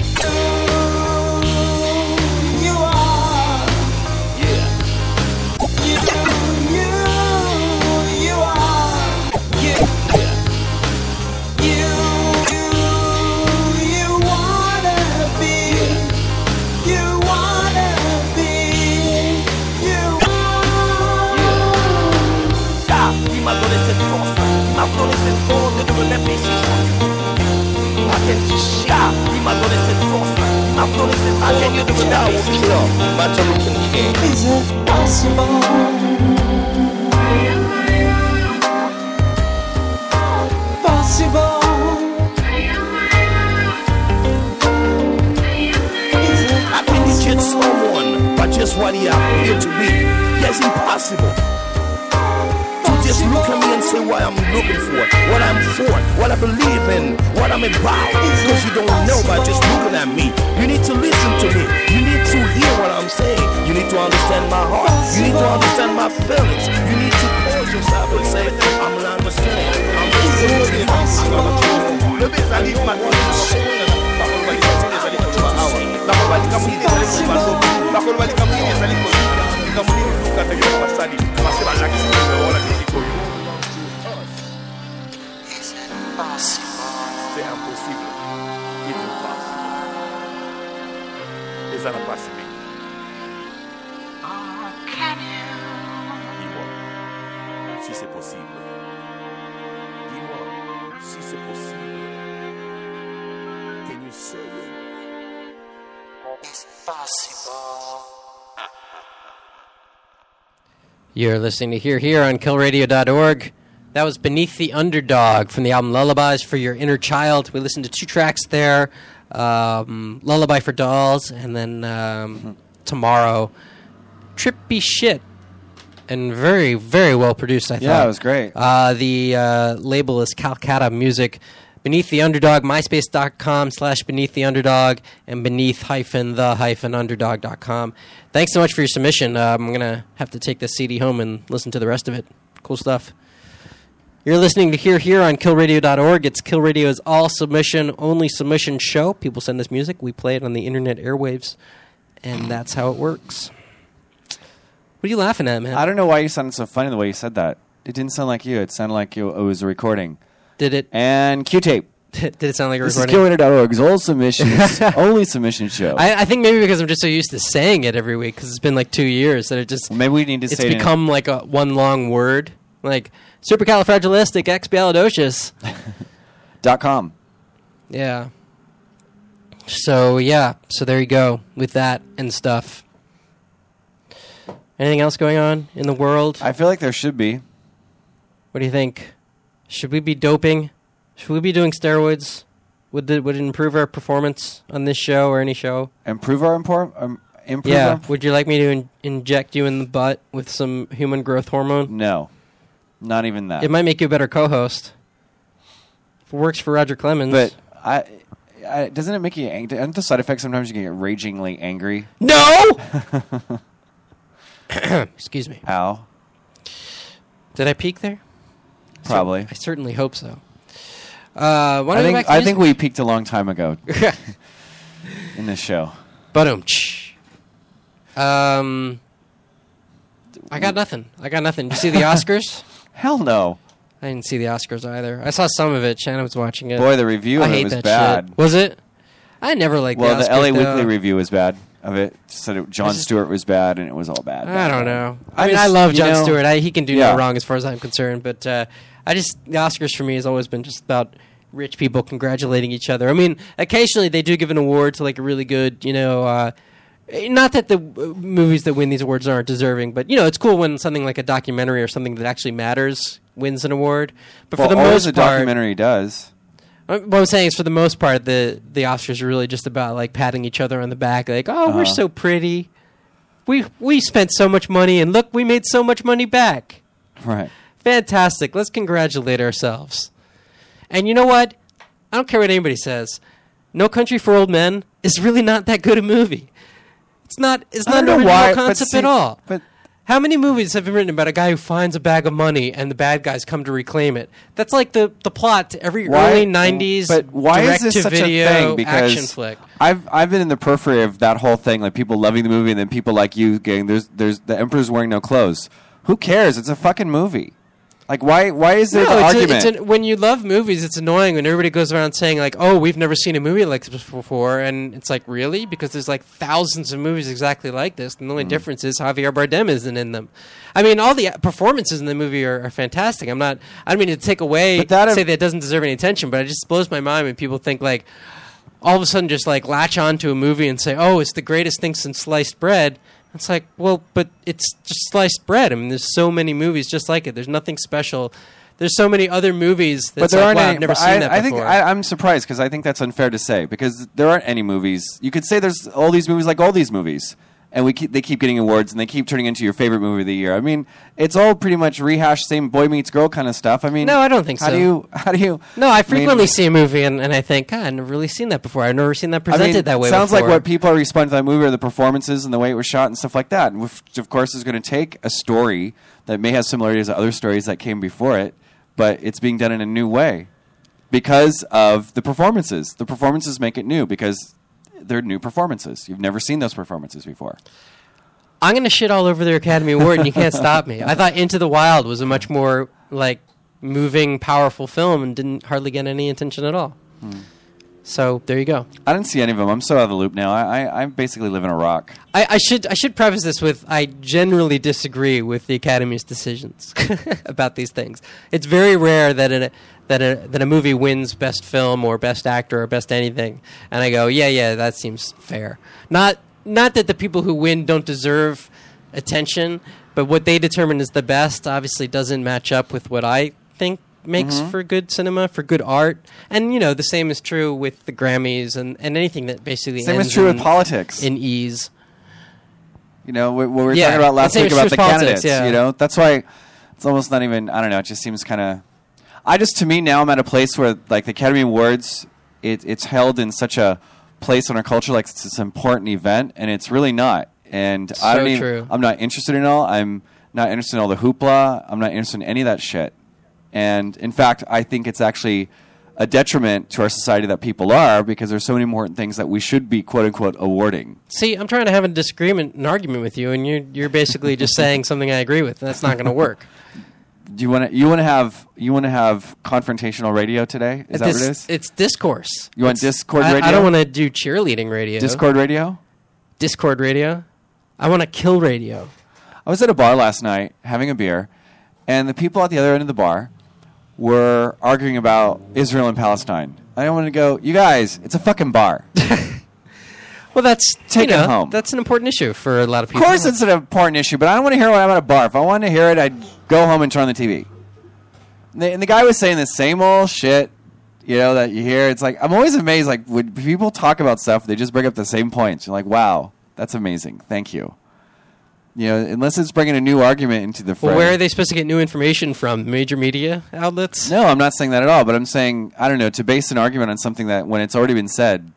You are. Yeah. You are. Yeah. You wanna be. You wanna be. You Ah, il m'a donné cette force, il m'a donné cette force de me mettre ici. Il m'a donné cette force, il m'a donné cette force de me mettre ici. Martin Luther King. Is it possible? Possible? How can you judge someone by just what he appeared to be? Yes, impossible. To just look at me and say what I'm looking for, what I'm for, what I believe in, what I'm about. Because you don't know by just looking at me. You need to listen to me. You need to hear what I'm saying. You need to understand my heart. You need to understand my feelings. You need to pause yourself and say, I'm gonna understand. I'm listening. Le bezali c'est impossible. Il nous passe. Et ça n'a pas suivi. Dis-moi si c'est possible. Dis-moi si c'est possible. Can you say it? It's possible. You're listening to Here on KillRadio.org. That was Beneath the Underdog from the album Lullabies for Your Inner Child. We listened to two tracks there, Lullaby for Dolls, and then tomorrow. Trippy shit. And very, very well produced, I thought. Yeah, it was great. The label is Calcutta Music. Beneath the Underdog, myspace.com/Beneath the Underdog, and beneath-the-underdog.com. Thanks so much for your submission. I'm going to have to take this CD home and listen to the rest of it. Cool stuff. You're listening to Hear Here on killradio.org. It's Kill Radio's all-submission-only submission show. People send us music. We play it on the internet airwaves, and that's how it works. What are you laughing at, man? I don't know why you sounded so funny the way you said that. It didn't sound like you. It sounded like it was a recording. Did it? And Q-tape. Did it sound like a recording? This is KillRadio.org's all submissions, only submission show. I think maybe because I'm just so used to saying it every week, because it's been like 2 years that it just... Well, maybe we need to say it. It's become like a one long word. Like, supercalifragilisticexpialidocious. .com. Yeah. So, yeah. So there you go with that and stuff. Anything else going on in the world? I feel like there should be. What do you think? Should we be doping? Should we be doing steroids? Would it improve our performance on this show or any show? Improve our Yeah. Would you like me to inject you in the butt with some human growth hormone? No. Not even that. It might make you a better co-host. If it works for Roger Clemens. But doesn't it make you angry? Aren't the side effects sometimes you get ragingly angry? No! Excuse me. Ow. Did I peak there? Probably. I certainly hope so. I think we peaked a long time ago in this show. I got nothing. Did you see the Oscars? Hell no. I didn't see the Oscars either. I saw some of it. Shannon was watching it. Boy, the review of it was bad. Shit. Was it? I never liked the Oscars. Well, the LA Weekly review was bad of it. Said Jon Stewart was bad, and it was all bad. I don't know. I love Jon Stewart. He can do no wrong as far as I'm concerned. But the Oscars for me has always been just about rich people congratulating each other. I mean, occasionally they do give an award to like a really good, not that the movies that win these awards aren't deserving, but it's cool when something like a documentary or something that actually matters wins an award. But for the most part, documentary does. What I'm saying is, for the most part, the Oscars are really just about like patting each other on the back, like, "Oh, we're so pretty. We spent so much money, and look, we made so much money back." Right. Fantastic. Let's congratulate ourselves. And you know what? I don't care what anybody says. No Country for Old Men is really not that good a movie. It's not an original concept at all. But how many movies have been written about a guy who finds a bag of money and the bad guys come to reclaim it? That's like the plot to every early 90s direct-to-video action flick. I've been in the periphery of that whole thing, like people loving the movie and then people like you getting, there's the Emperor's wearing no clothes. Who cares? It's a fucking movie. Like, why is there the argument? When you love movies, it's annoying when everybody goes around saying, like, "Oh, we've never seen a movie like this before." And it's like, really? Because there's, like, thousands of movies exactly like this. And the only difference is Javier Bardem isn't in them. I mean, all the performances in the movie are fantastic. I don't mean to take away, say that it doesn't deserve any attention, but it just blows my mind when people think, like, all of a sudden just, like, latch on to a movie and say, "Oh, it's the greatest thing since sliced bread." It's like, well, but it's just sliced bread. I mean, there's so many movies just like it. There's nothing special. There's so many other movies that I've never seen that before. I'm surprised because I think that's unfair to say because there aren't any movies. You could say there's all these movies like all these movies, and they keep getting awards and they keep turning into your favorite movie of the year. I mean, it's all pretty much rehashed, same boy meets girl kind of stuff. I mean, no, I don't think so. How do you? No, I frequently see a movie and I think, God, I've never really seen that before. I've never seen that presented that way before. Sounds like what people are responding to that movie are the performances and the way it was shot and stuff like that. Which, of course, is going to take a story that may have similarities to other stories that came before it, but it's being done in a new way because of the performances. The performances make it new because they're new performances. You've never seen those performances before. I'm going to shit all over their Academy Award, and you can't stop me. I thought Into the Wild was a much more like moving, powerful film and didn't hardly get any attention at all. So there you go. I didn't see any of them. I'm so out of the loop now. I basically live in a rock. I should preface this with I generally disagree with the Academy's decisions about these things. It's very rare that a movie wins Best Film or Best Actor or Best Anything, and I go, yeah, that seems fair. Not that the people who win don't deserve attention, but what they determine is the best obviously doesn't match up with what I think makes for good cinema, for good art. And, the same is true with the Grammys and anything that basically same is true with politics. In ease. You know, what we were talking about last week about the candidates. Yeah. You know, that's why. It's almost not even. Politics, candidates. That's why it's almost not even. I don't know. It just seems kind of. To me now, I'm at a place where like the Academy Awards, it's held in such a place in our culture, like it's this important event, and it's really not. And I'm not interested in it all. I'm not interested in all the hoopla. I'm not interested in any of that shit. And in fact, I think it's actually a detriment to our society that people are, because there's so many important things that we should be quote unquote awarding. See, I'm trying to have an argument with you, and you're basically just saying something I agree with. That's not going to work. Do you want to have confrontational radio today? Is that what it is? It's discourse. You want Discord radio? I don't want to do cheerleading radio. Discord radio? Discord radio? I want to kill radio. I was at a bar last night having a beer, and the people at the other end of the bar were arguing about Israel and Palestine. I want to go, you guys, it's a fucking bar. Well, that's take it home. That's an important issue for a lot of people. Of course, it's an important issue, but I don't want to hear it when I'm at a bar. If I wanted to hear it, I'd go home and turn on the TV. And the guy was saying the same old shit, that you hear. It's like I'm always amazed. Like when people talk about stuff, they just bring up the same points. You're like, wow, that's amazing. Thank you. Unless it's bringing a new argument into the fray. Well, where are they supposed to get new information from? Major media outlets? No, I'm not saying that at all. But I'm saying, I don't know, to base an argument on something that when it's already been said,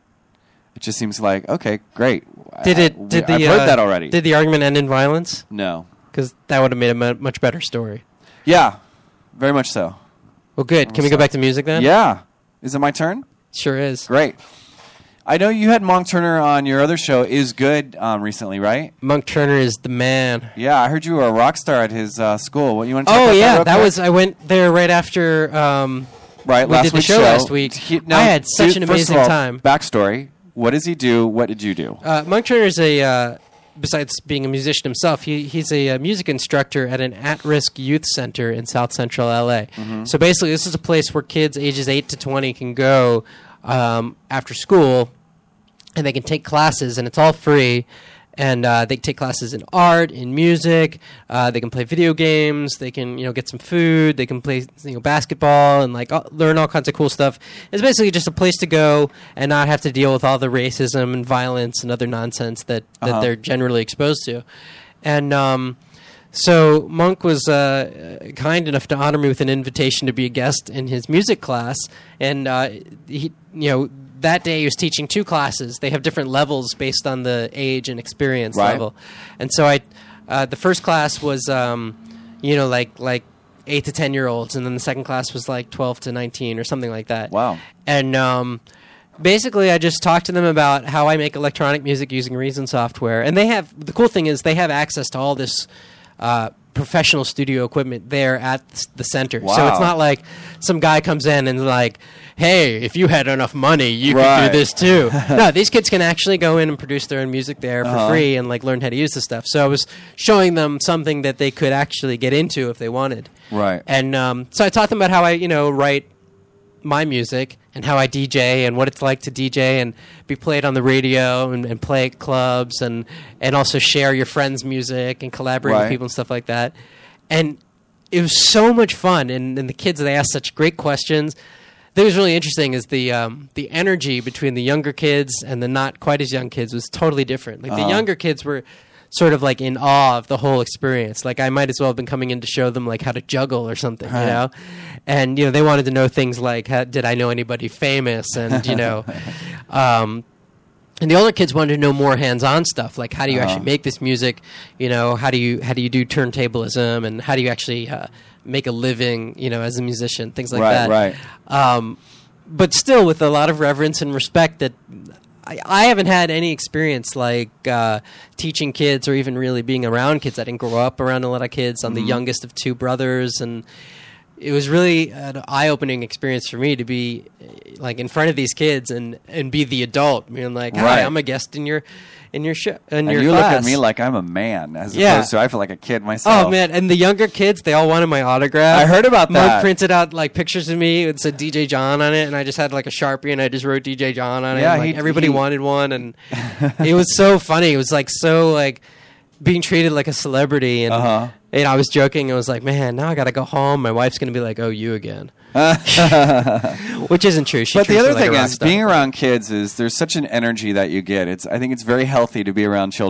it just seems like, okay, great. I've heard that already. Did the argument end in violence? No. Because that would have made a much better story. Yeah, very much so. Well, good. Can we go back to music then? Yeah. Is it my turn? Sure is. Great. I know you had Monk Turner on your other show, Is Good, recently, right? Monk Turner is the man. Yeah, I heard you were a rock star at his school. What you want to talk about? Oh, yeah, that was. I went there right after. Right, we did the show last week. I had such an amazing time. Backstory: what does he do? What did you do? Monk Turner is a. Besides being a musician himself, he's a music instructor at an at-risk youth center in South Central LA. Mm-hmm. So basically, this is a place where kids ages 8 to 20 can go after school. And they can take classes, and it's all free. And they take classes in art, in music. They can play video games. They can, get some food. They can play, basketball and learn all kinds of cool stuff. It's basically just a place to go and not have to deal with all the racism and violence and other nonsense that they're generally exposed to. And so Monk was kind enough to honor me with an invitation to be a guest in his music class, and he, that day he was teaching 2 classes. They have different levels based on the age and experience level. And so the first class was, like 8 to 10-year-olds, and then the second class was like 12 to 19 or something like that. Wow. And basically I just talked to them about how I make electronic music using Reason software. And the cool thing is they have access to all this professional studio equipment there at the center. Wow. So it's not like some guy comes in and like, hey, if you had enough money, you could do this too. No, these kids can actually go in and produce their own music there for free and learn how to use the stuff. So I was showing them something that they could actually get into if they wanted. Right. And so I taught them about how I, write my music and how I DJ and what it's like to DJ and be played on the radio and play at clubs and also share your friends' music and collaborate with people and stuff like that. And it was so much fun. And the kids, they asked such great questions. That was really interesting is the energy between the younger kids and the not quite as young kids was totally different. The younger kids were sort of in awe of the whole experience. I might as well have been coming in to show them how to juggle or something, And they wanted to know things like, did I know anybody famous? And and the older kids wanted to know more hands-on stuff, like how do you actually make this music? How do you do turntablism, and how do you actually make a living, as a musician, things like that. Right. But still, with a lot of reverence and respect that. I haven't had any experience teaching kids or even really being around kids. I didn't grow up around a lot of kids. I'm the youngest of 2 brothers, and it was really an eye-opening experience for me to be in front of these kids and be the adult, being hi, I'm a guest in your show. And you class. Look at me like I'm a man, as opposed to I feel like a kid myself. Oh man! And the younger kids, they all wanted my autograph. I heard about that. Mark printed out pictures of me. It said DJ John on it, and I just had a Sharpie, and I just wrote DJ John on it. Yeah, and, everybody wanted one, and it was so funny. It was being treated like a celebrity, and I was joking. I was like, man, now I got to go home. My wife's gonna be like, oh, you again. Which isn't true. But the other thing is, being around kids there's such an energy that you get. I think it's very healthy to be around children.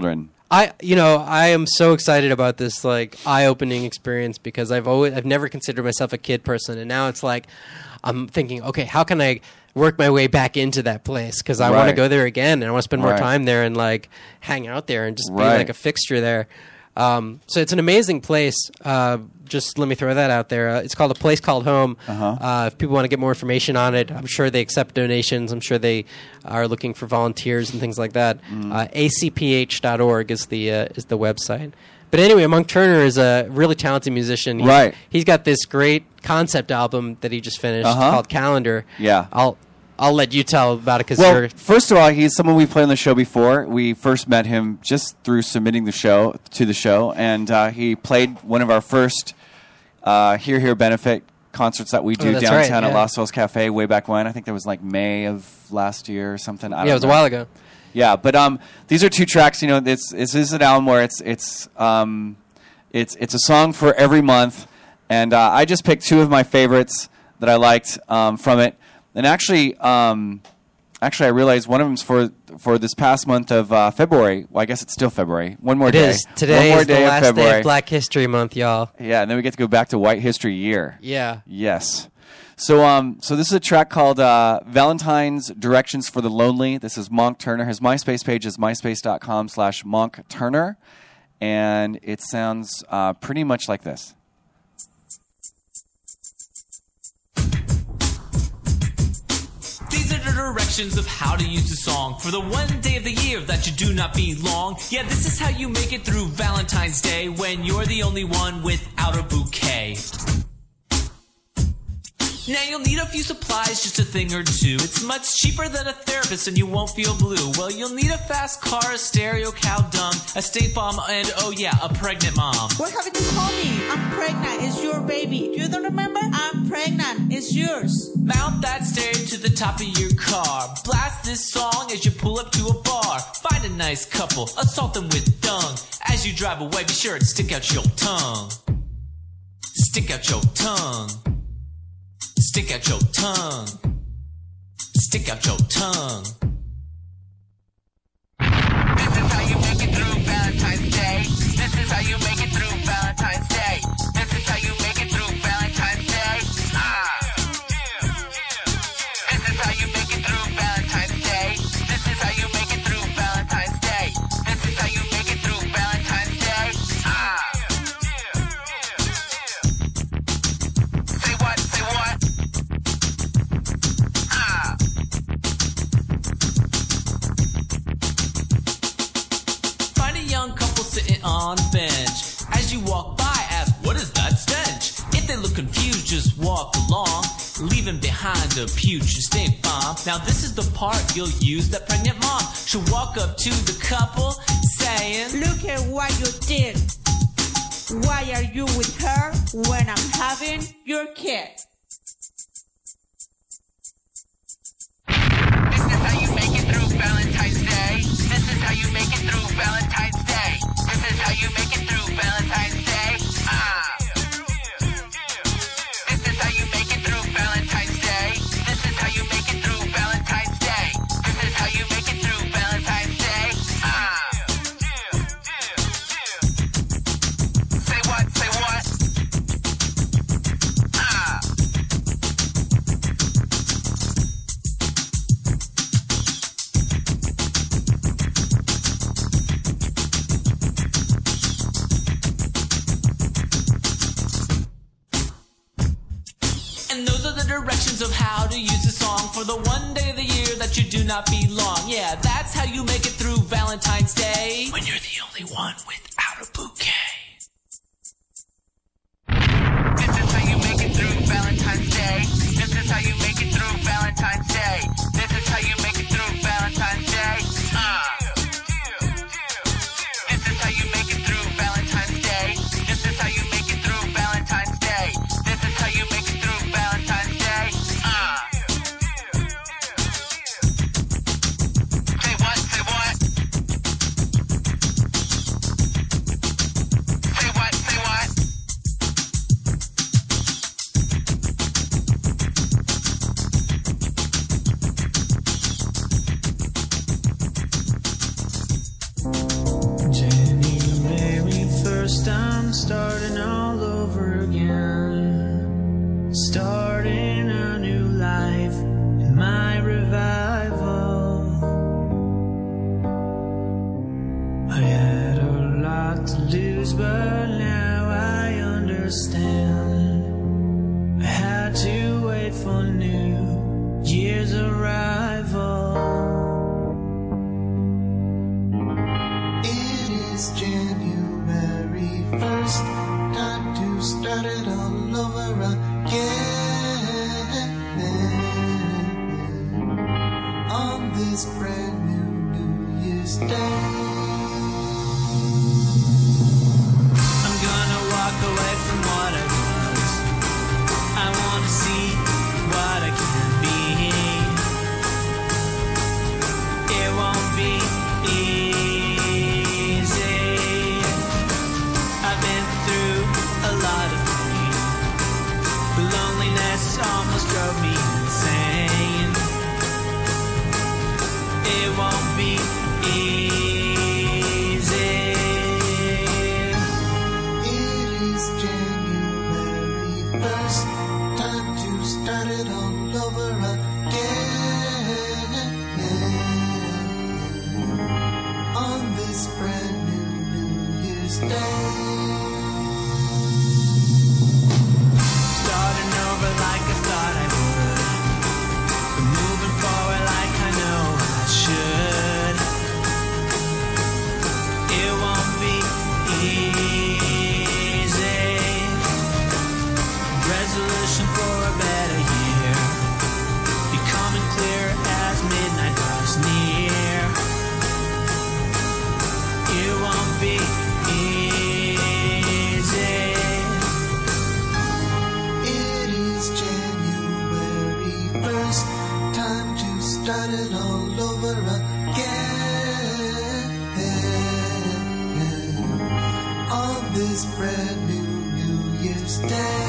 I am so excited about this like eye-opening experience because I've never considered myself a kid person, and now it's like I'm thinking, okay, how can I work my way back into that place? Because I want to go there again, and I want to spend more time there and like hang out there and just be like a fixture there. So it's an amazing place. Just let me throw that out there. It's called A Place Called Home. If people want to get more information on it, I'm sure they accept donations. I'm sure they are looking for volunteers and things like that. acph.org is the website. But anyway, Monk Turner is a really talented musician. He's got this great concept album that he just finished called Calendar. Yeah. I'll let you tell about it because first of all, he's someone we've played on the show before. We first met him just through submitting the show to the show, and he played one of our first Here benefit concerts that we do downtown at Lost Souls Cafe way back when. I think that was like May of last year or something. It was a while ago. Yeah, but these are two tracks. This is an album where it's a song for every month, and I just picked two of my favorites that I liked from it. And actually, I realized one of them's for this past month of February. Well, I guess it's still February. One more day. It is. Today is the last day of Black History Month, y'all. Yeah, and then we get to go back to White History Year. Yeah. Yes. So this is a track called Valentine's Directions for the Lonely. This is Monk Turner. His MySpace page is myspace.com/MonkTurner. And it sounds pretty much like this. These are the directions of how to use a song for the one day of the year that you do not belong. Yeah, this is how you make it through Valentine's Day when you're the only one without a bouquet. Now you'll need a few supplies, just a thing or two. It's much cheaper than a therapist and you won't feel blue. Well, you'll need a fast car, a stereo, cow dung, a state bomb, and oh yeah, a pregnant mom. What haven't you called me? I'm pregnant, it's your baby. You don't remember? I'm pregnant, it's yours. Mount that stereo to the top of your car. Blast this song as you pull up to a bar. Find a nice couple, assault them with dung. As you drive away, be sure to stick out your tongue. Stick out your tongue. Stick out your tongue. Stick out your tongue. This is how you make it through Valentine's Day. This is how you make it through Valentine's Day. This is how you make it through Valentine's Day. This is how you make it through Valentine's Day. This is how you make it through Valentine's Day. This is how you make it through Valentine's Day. Say what? Say what? Find a young couple sitting on a bench. As you walk by, ask, what is that stench? If they look confused, just walk along, leaving behind a putrid stink bomb. Now this is the part you'll use. That pregnant mom she'll walk up to the couple, saying, look at what you did. Why are you with her when I'm having your kid? This is how you make it through Valentine's Day. This is how you make it through Valentine's Day. This is how you make it through Valentine's Day. This is how you make it through Valentine's Day. This is how you make it through Valentine's Day. This is how you make it through Valentine's Day. Say what? Say what? and those are the directions of how to use a song for the one day of the year that you do not belong. Yeah, that's how you make it through Valentine's Day when you're the only one without a bouquet. This is how you make it through Valentine's Day. This is how you make it through Valentine's Day. This is how you make it through Valentine's Day. This is how you make it through Valentine's Day. This is how you make it through Valentine's Day. This is how you make it through Valentine's Day. Say what? Say what? Say what? Say what? this brand new Year's Day. I'm gonna walk away from what I was. I wanna see what I can be. It won't be easy. I've been through a lot of pain. The loneliness almost drove me insane. It won't be easy. It is January 1st, time to start it all over again. On this brand new Year's Day. Starting over like I thought I would. But moving forward like I know I should. It won't be easy. Resolution for a better year. Becoming clear as midnight draws near. It won't be easy. It is January 1st, time to start it all over again. On this brand new Year's Day.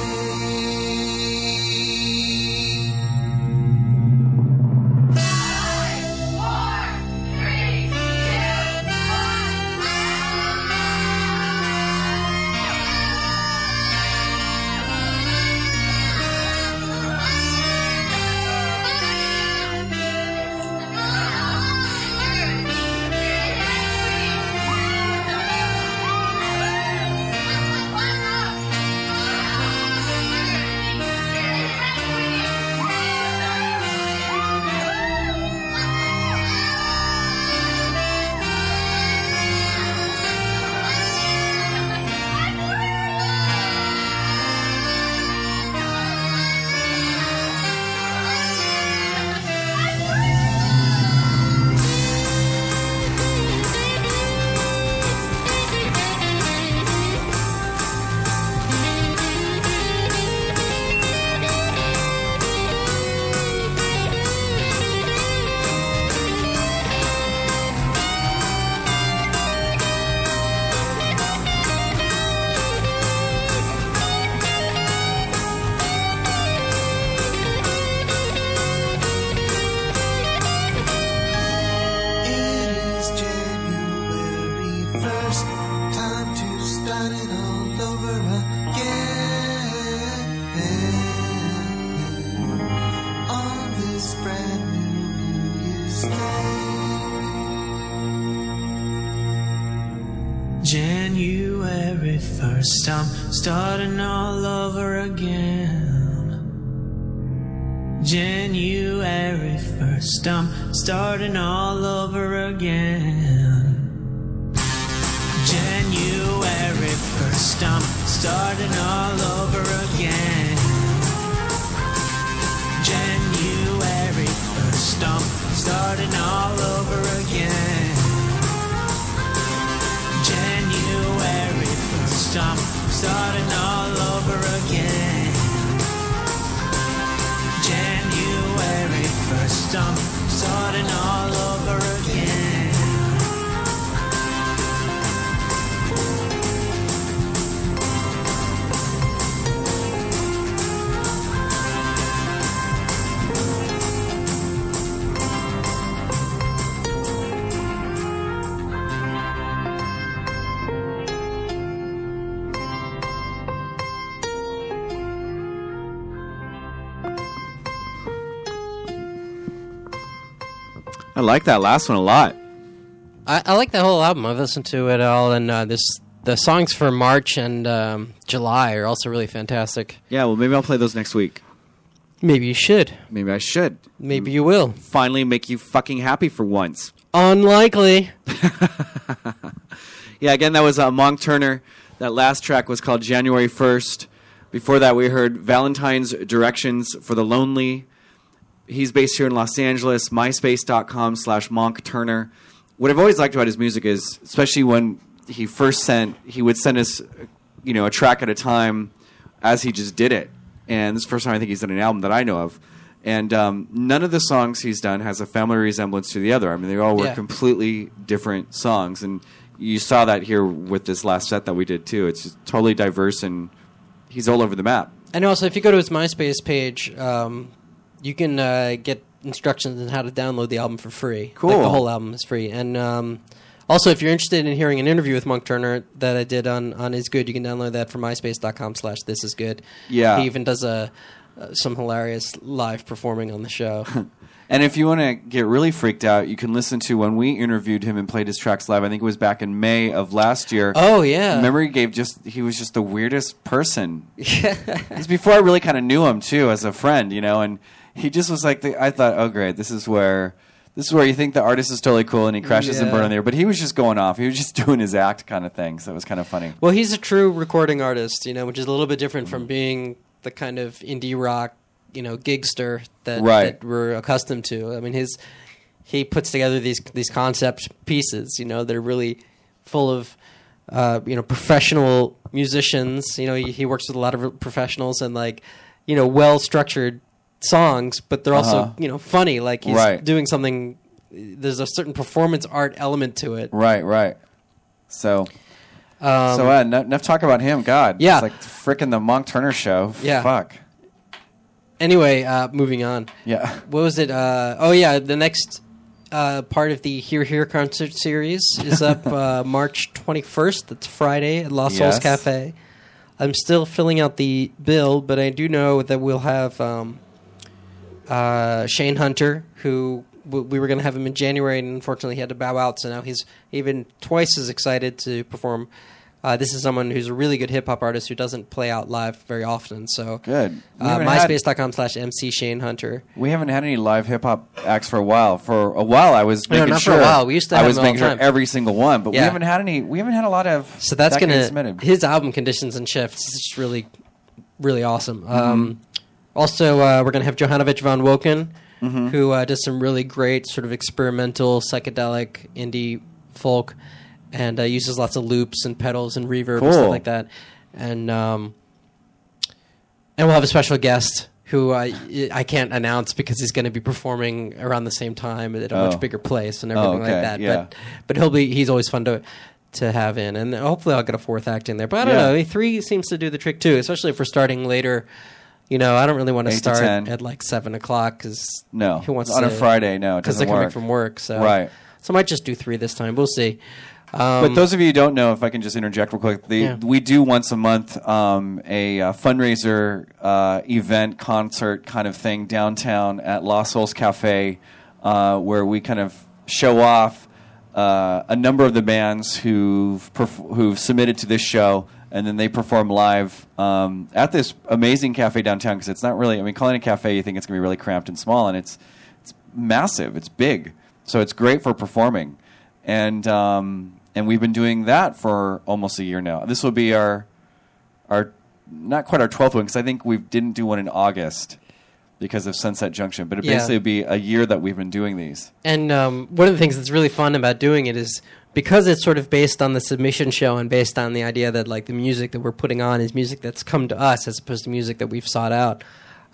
January 1st, I'm starting all over again. January 1st, I'm starting all over again. January 1st, I'm starting all over again. January 1st, I'm starting all over again. January 1st, I'm starting all over again. January 1st, I'm starting all over again. I like that last one a lot. I like that whole album. I've listened to it all, and the songs for March and July are also really fantastic. Yeah, well, maybe I'll play those next week. Maybe you should. Maybe I should. Maybe you will. Finally make you fucking happy for once. Unlikely. Yeah, again, that was Monk Turner. That last track was called January 1st. Before that, we heard Valentine's Directions for the Lonely. He's based here in Los Angeles. MySpace.com/Monk Turner. What I've always liked about his music is, especially when he would send us, a track at a time as he just did it. And this is the first time I think he's done an album that I know of. And none of the songs he's done has a family resemblance to the other. I mean, they all were completely different songs. And you saw that here with this last set that we did, too. It's just totally diverse, and he's all over the map. And also, if you go to his MySpace page, you can get instructions on how to download the album for free. Cool. Like, the whole album is free. And also, if you're interested in hearing an interview with Monk Turner that I did on Is Good, you can download that from myspace.com/thisisgood. Yeah. He even does some hilarious live performing on the show. And if you want to get really freaked out, you can listen to when we interviewed him and played his tracks live. I think it was back in May of last year. Oh, yeah. Remember, he was just the weirdest person. It's before I really kind of knew him, too, as a friend, and he just was like, I thought, oh, great, this is where you think the artist is totally cool and he crashes and burns there. But he was just going off. He was just doing his act kind of thing, so it was kind of funny. Well, he's a true recording artist, which is a little bit different from being the kind of indie rock, gigster that we're accustomed to. I mean, he puts together these concept pieces, that are really full of, professional musicians. He works with a lot of professionals and well-structured songs, but they're also, funny. Like he's doing something. There's a certain performance art element to it. Right. So enough talk about him. God, yeah, it's like frickin' the Monk Turner show. Yeah, fuck. Anyway, moving on. Yeah. What was it? The next part of the Here Here concert series is up March 21st. That's Friday at Lost Souls Cafe. I'm still filling out the bill, but I do know that we'll have Shane Hunter, who we were going to have him in January, and unfortunately he had to bow out, so now he's even twice as excited to perform. This is someone who's a really good hip-hop artist who doesn't play out live very often. So good. MySpace.com/MC Shane Hunter. We haven't had any live hip-hop acts for a while. For a while, I was making not for a while. We used to have them all the time. Every single one, but we haven't had any. We haven't had a lot of. So that's his album Conditions and Shifts is just really, really awesome. Also, we're gonna have Johanovic Von Woken, who does some really great sort of experimental psychedelic indie folk. And uses lots of loops and pedals and reverb and stuff like that. And we'll have a special guest who I can't announce because he's going to be performing around the same time at a much bigger place and everything like that. Yeah. But he's always fun to have in. And hopefully I'll get a fourth act in there. But I don't know. 3 seems to do the trick too, especially if we're starting later. I don't really want to start at like 7 o'clock because who wants on a Friday? No, it doesn't work. Because they're coming from work. So. Right. So I might just do 3 this time. We'll see. But those of you who don't know, if I can just interject real quick, we do once a month a fundraiser event, concert kind of thing downtown at Lost Souls Cafe where we kind of show off a number of the bands who've submitted to this show, and then they perform live at this amazing cafe downtown because it's not really, calling it a cafe, you think it's going to be really cramped and small, and it's massive, it's big. So it's great for performing. And we've been doing that for almost a year now. This will be our not quite our 12th one because I think we didn't do one in August because of Sunset Junction. But it basically would be a year that we've been doing these. And one of the things that's really fun about doing it is because it's sort of based on the submission show and based on the idea that like the music that we're putting on is music that's come to us as opposed to music that we've sought out.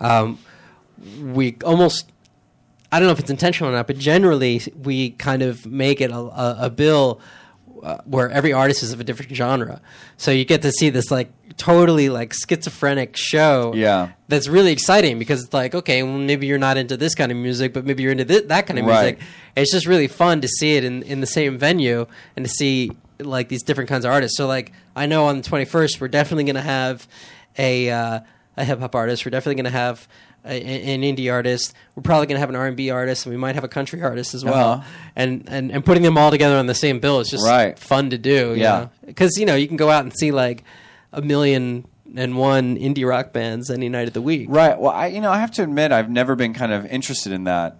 We almost, I don't know if it's intentional or not, but generally we kind of make it a bill where every artist is of a different genre. So you get to see this like totally like schizophrenic show that's really exciting because it's like, okay, well, maybe you're not into this kind of music, but maybe you're into that kind of music. It's just really fun to see it in the same venue and to see like these different kinds of artists. So like I know on the 21st we're definitely going to have a hip-hop artist. We're definitely going to have an indie artist. We're probably going to have an R&B artist, and we might have a country artist as well. And putting them all together on the same bill is just fun to do. Because you can go out and see like 1,000,001 indie rock bands any night of the week. Right. Well, I have to admit I've never been kind of interested in that.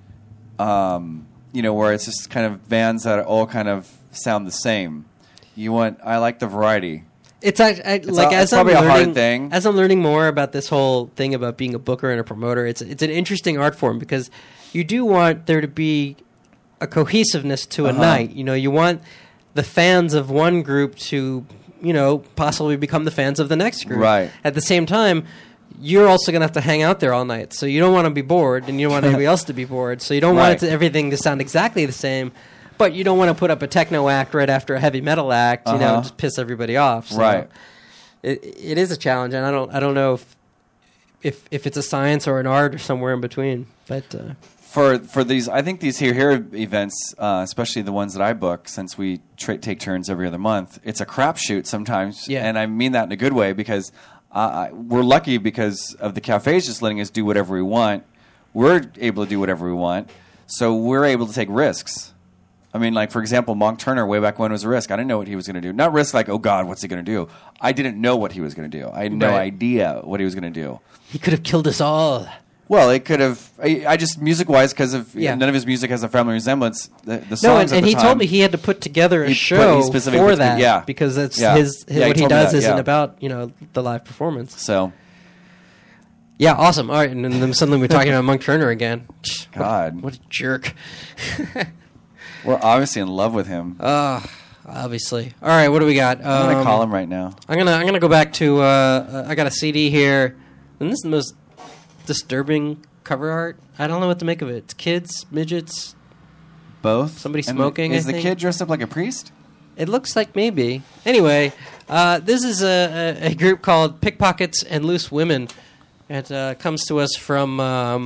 Where it's just kind of bands that all kind of sound the same. I like the variety. It's as I'm probably a hard learning, thing. As I'm learning more about this whole thing about being a booker and a promoter, it's an interesting art form because you do want there to be a cohesiveness to a night. You know, you want the fans of one group to, you know, possibly become the fans of the next group. Right. At the same time, you're also going to have to hang out there all night. So you don't want to be bored, and you don't want anybody else to be bored. So you don't want everything to sound exactly the same, but you don't want to put up a techno act right after a heavy metal act, you know, just piss everybody off. So right. It is a challenge, and I don't know if it's a science or an art or somewhere in between. But for these, I think these here events, especially the ones that I book, since we take turns every other month, it's a crapshoot sometimes, and I mean that in a good way because we're lucky because of the cafes just letting us do whatever we want. We're able to do whatever we want, so we're able to take risks. I mean, like, for example, Monk Turner, way back when, was a risk. I didn't know what he was going to do. Not risk like, oh, God, what's he going to do? I didn't know what he was going to do. I had no idea what he was going to do. He could have killed us all. Well, it could have. I just, music-wise, because of none of his music has a family resemblance, the songs and he told me he had to put together a show for that because that's what he does isn't about, you know, the live performance. So... yeah, awesome. All right, and then suddenly we're talking about Monk Turner again. God. What a jerk. We're obviously in love with him. Obviously. All right, what do we got? I'm going to call him right now. I'm gonna go back to, I got a CD here, and this is the most disturbing cover art. I don't know what to make of it. It's kids, midgets. Both? Somebody smoking, Is the kid dressed up like a priest? It looks like maybe. Anyway, this is a group called Pickpockets and Loose Women. It comes to us from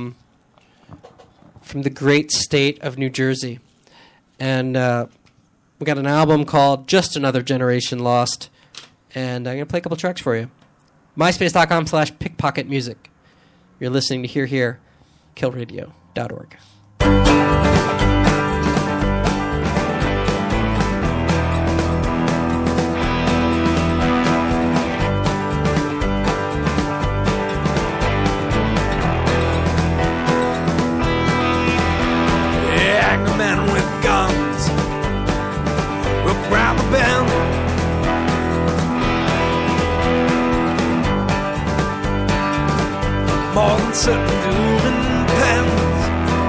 the great state of New Jersey. And we got an album called Just Another Generation Lost. And I'm going to play a couple tracks for you. MySpace.com/pickpocketmusic. You're listening to Hear Here, killradio.org. More than certain doom and pens.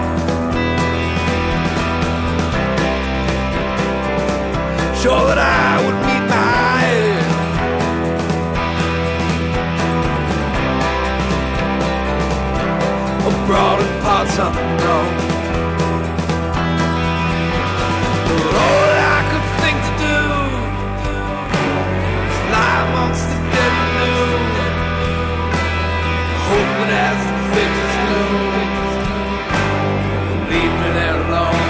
Sure that I would meet my end. Abroad in parts unknown. But all that I could think to do is lie amongst the dead and new. Hoping as the fixes do, leave me there alone.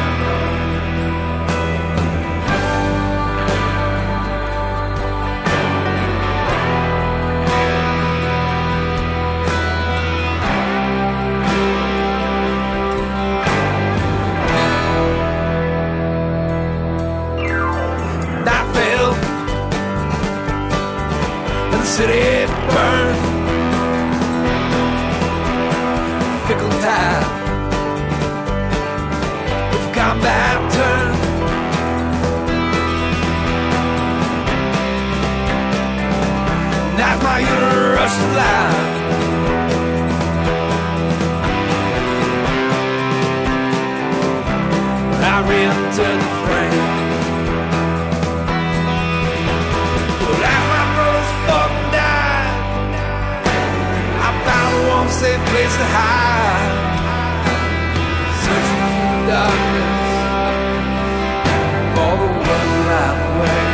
Night fell, and the city burned. Fickle tide with combat turn. Not my uterus alive. I re-entered the frame. But as my brothers fought and died, I found a warm, safe place to hide. Searching through the darkness for the one right way.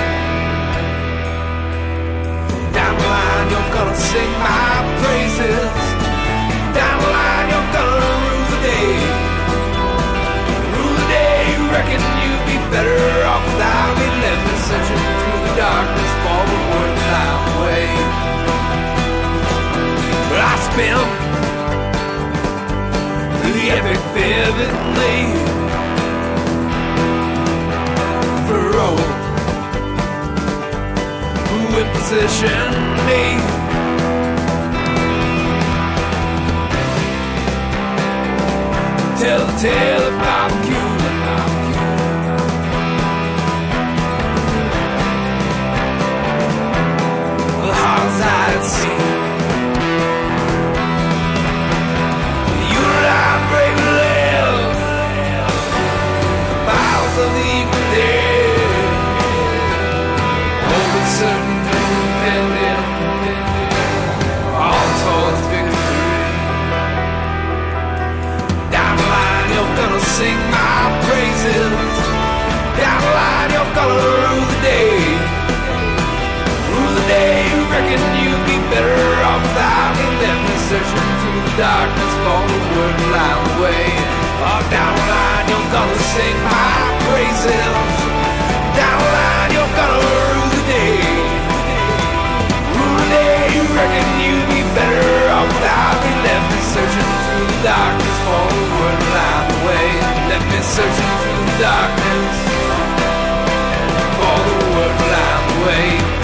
Down the line, you're gonna sing my praises. Down the line, you're gonna rule the day. Rule the day, reckon you'd be better off without me. Left me searching through the darkness for the one right way. But I spent the epic vividly for all who impositioned me. Tell the tale about you. of the evil dead. Over certain pending, all towards victory. Down the line, you're gonna sing my praises. Down the line, you're gonna rule the day. Rule the day, reckon you'd be better off without me. Left me searching through the darkness for the word to lie away. Oh, down the line, you're gonna sing my praises. Down the line, you're gonna rule the day. Rule the day, reckon you'd be better off without me. Left me searching through the darkness for the word to lie away. Left me searching through the darkness for the word to lie away.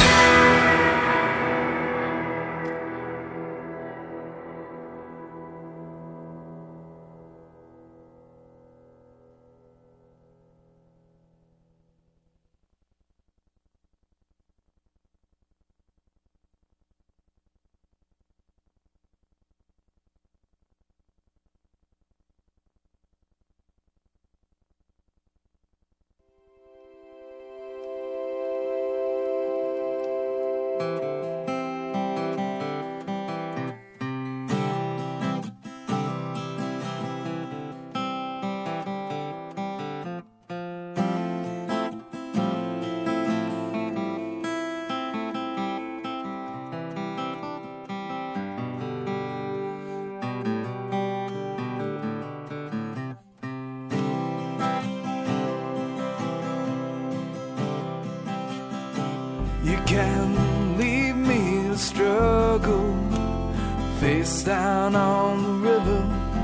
You can't leave me to struggle, face down on the river,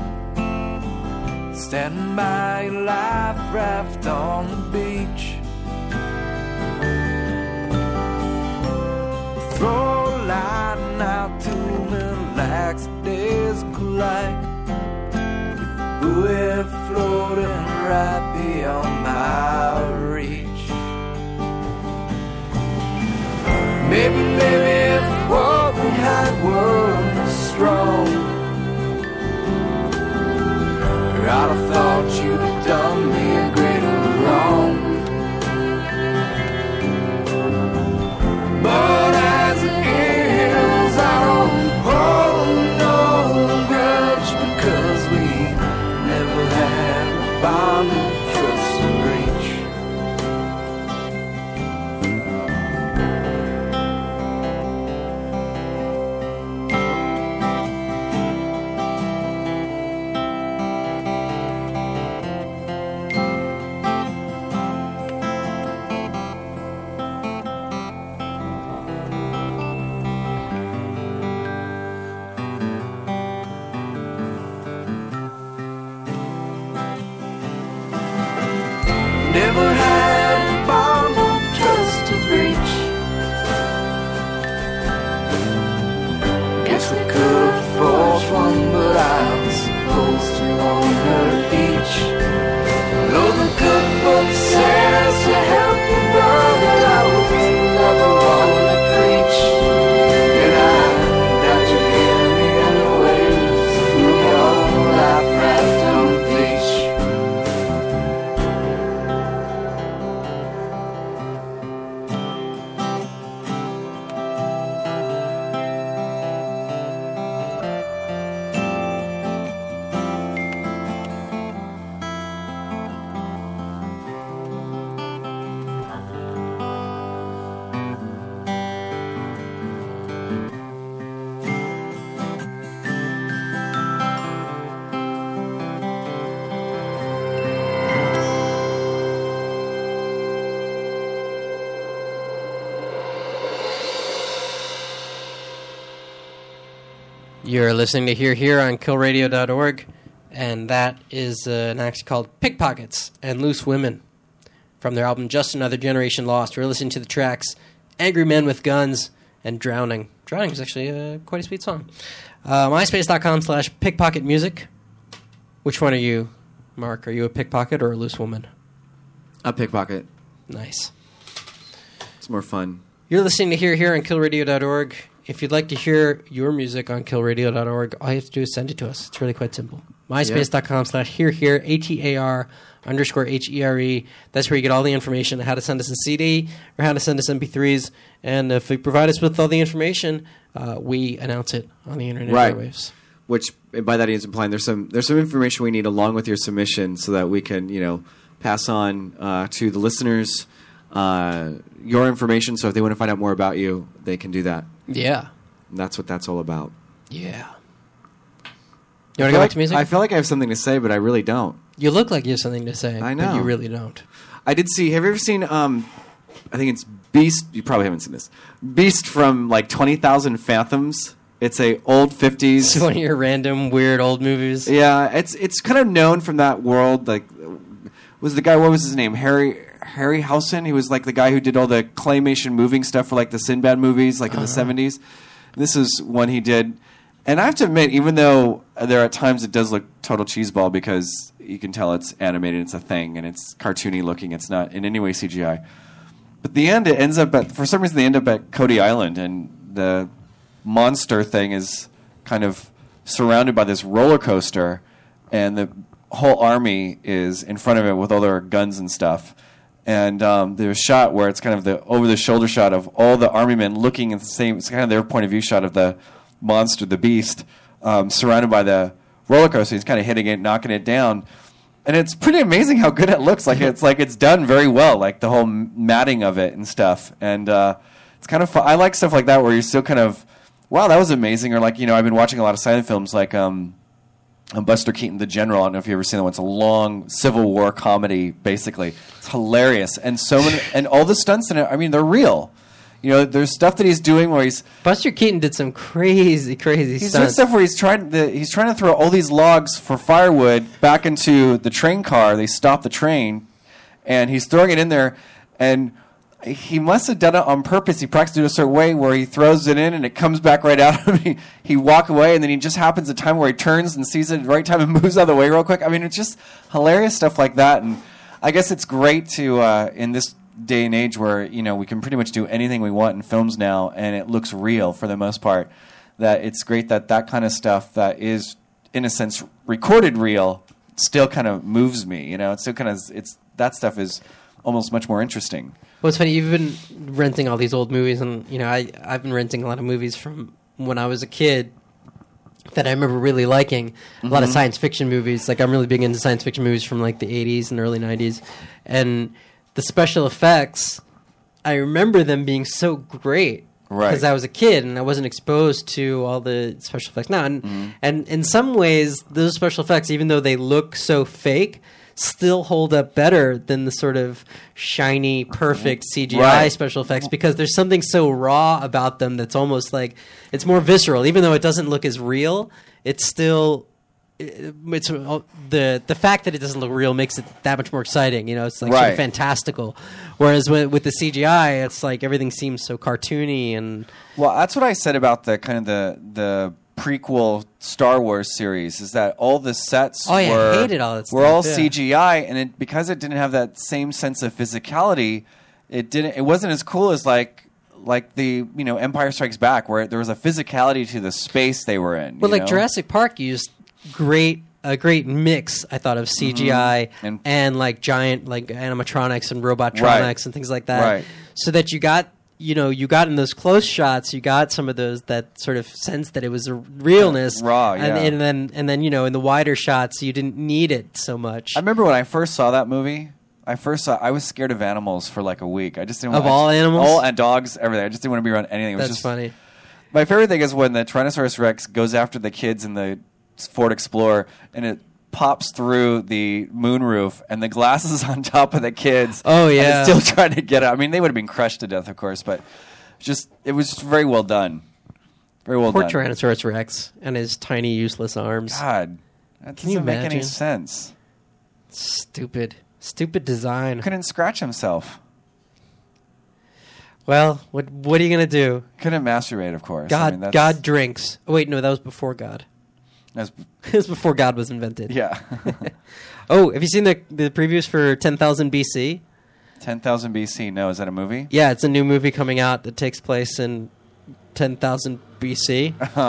standing by your life raft on the beach. Throw a line out to me like some days collide, with buoy floating right beyond my reach. Maybe, if what we had was strong, or I'd have thought you'd have done me a greater wrong. But as it is, I don't hold no grudge, because we never had a bond of trust and reach. Never had a bond of trust to breach. Guess we could have forged one, but I was supposed to own her each. Though the good book says to help your brother, I was never one to preach. And I doubt you hear me anyways, through your life raft on the beach. You're listening to Hear Here on killradio.org, and that is an act called Pickpockets and Loose Women from their album Just Another Generation Lost. We're listening to the tracks Angry Men with Guns and Drowning. Drowning is actually quite a sweet song. MySpace.com/pickpocketmusic. Which one are you, Mark? Are you a pickpocket or a loose woman? A pickpocket. Nice. It's more fun. You're listening to Hear Here on killradio.org. If you'd like to hear your music on killradio.org, all you have to do is send it to us. It's really quite simple. MySpace.com/HearHere, HEAR_HERE. That's where you get all the information on how to send us a CD or how to send us MP3s. And if you provide us with all the information, we announce it on the internet airwaves. Which, by that is implying there's some information we need along with your submission so that we can, pass on to the listeners your information. So if they want to find out more about you, they can do that. Yeah. And that's what that's all about. Yeah. You want to go back to music? I feel like I have something to say, but I really don't. You look like you have something to say, I know. but you really don't. I did see... Have you ever seen... I think it's Beast... You probably haven't seen this. Beast from, 20,000 Fathoms. It's a old 50s... It's one of your random, weird old movies. Yeah, it's kind of known from that world. Was the guy... What was his name? Harryhausen? He was, the guy who did all the claymation moving stuff for, the Sinbad movies, in the 70s. This is one he did... And I have to admit, even though there are times it does look total cheeseball because you can tell it's animated, it's a thing, and it's cartoony looking, it's not in any way CGI. But the end, it ends up for some reason they end up at Cody Island, and the monster thing is kind of surrounded by this roller coaster, and the whole army is in front of it with all their guns and stuff. And there's a shot where it's kind of the over-the-shoulder shot of all the army men looking at the same, it's kind of their point of view shot of the monster, the beast, surrounded by the roller coaster. He's kind of hitting it, knocking it down, and it's pretty amazing how good it looks. It's done very well, the whole matting of it and stuff. And it's kind of fun. I like stuff like that where you're still kind of, wow, that was amazing. Or I've been watching a lot of silent films like Buster Keaton, The General. I don't know if you've ever seen that one. It's a long Civil War comedy, basically. It's hilarious, and so many, and all the stunts in it. I mean, they're real. There's stuff that he's doing where he's... Buster Keaton did some crazy stunts. He's doing stuff where he's trying to throw all these logs for firewood back into the train car. They stop the train, and he's throwing it in there, and he must have done it on purpose. He practiced it a certain way where he throws it in, and it comes back right out of him. He walk away, and then he just happens a time where he turns and sees it at the right time and moves out of the way real quick. I mean, it's just hilarious stuff like that, and I guess it's great to, in this day and age where we can pretty much do anything we want in films now, and it looks real for the most part. That it's great that kind of stuff that is in a sense recorded real still kind of moves me. It's still kind of that stuff is almost much more interesting. Well, it's funny. You've been renting all these old movies, and I've been renting a lot of movies from when I was a kid that I remember really liking. A lot of science fiction movies. I'm really big into science fiction movies from the 80s and early 90s, and the special effects, I remember them being so great because I was a kid and I wasn't exposed to all the special effects now. And in some ways, those special effects, even though they look so fake, still hold up better than the sort of shiny, perfect CGI special effects because there's something so raw about them that's almost it's more visceral. Even though it doesn't look as real, it's still... It's the fact that it doesn't look real makes it that much more exciting. It's sort of fantastical. Whereas with the CGI, it's everything seems so cartoony and. Well, that's what I said about the kind of the prequel Star Wars series is that all the sets I hated all that stuff. Were all CGI, and because it didn't have that same sense of physicality, it wasn't as cool as like the Empire Strikes Back, where there was a physicality to the space they were in. Well, Jurassic Park used a great mix, I thought, of CGI and giant animatronics and robotronics and things like that. Right. So that you got in those close shots, you got some of those that sort of sense that it was a realness. Raw, yeah. And then in the wider shots, you didn't need it so much. I remember when I first saw that movie. I was scared of animals for a week. I just didn't want all animals? All and dogs, everything. I just didn't want to be around anything. That's funny. My favorite thing is when the Tyrannosaurus Rex goes after the kids in the Ford Explorer, and it pops through the moonroof, and the glass is on top of the kids. Oh yeah, and it's still trying to get out. I mean, they would have been crushed to death, of course, but it was just very well done. Very well done. Poor Tyrannosaurus Rex and his tiny, useless arms. God, that doesn't make any sense. Stupid design. Couldn't scratch himself. Well, what are you gonna do? Couldn't masturbate, of course. God drinks. Oh wait, no, that was before God. It was before God was invented. Yeah. Oh, have you seen the previews for 10,000 BC? 10,000 BC. No, is that a movie? Yeah, it's a new movie coming out that takes place in 10,000 BC. Uh-huh.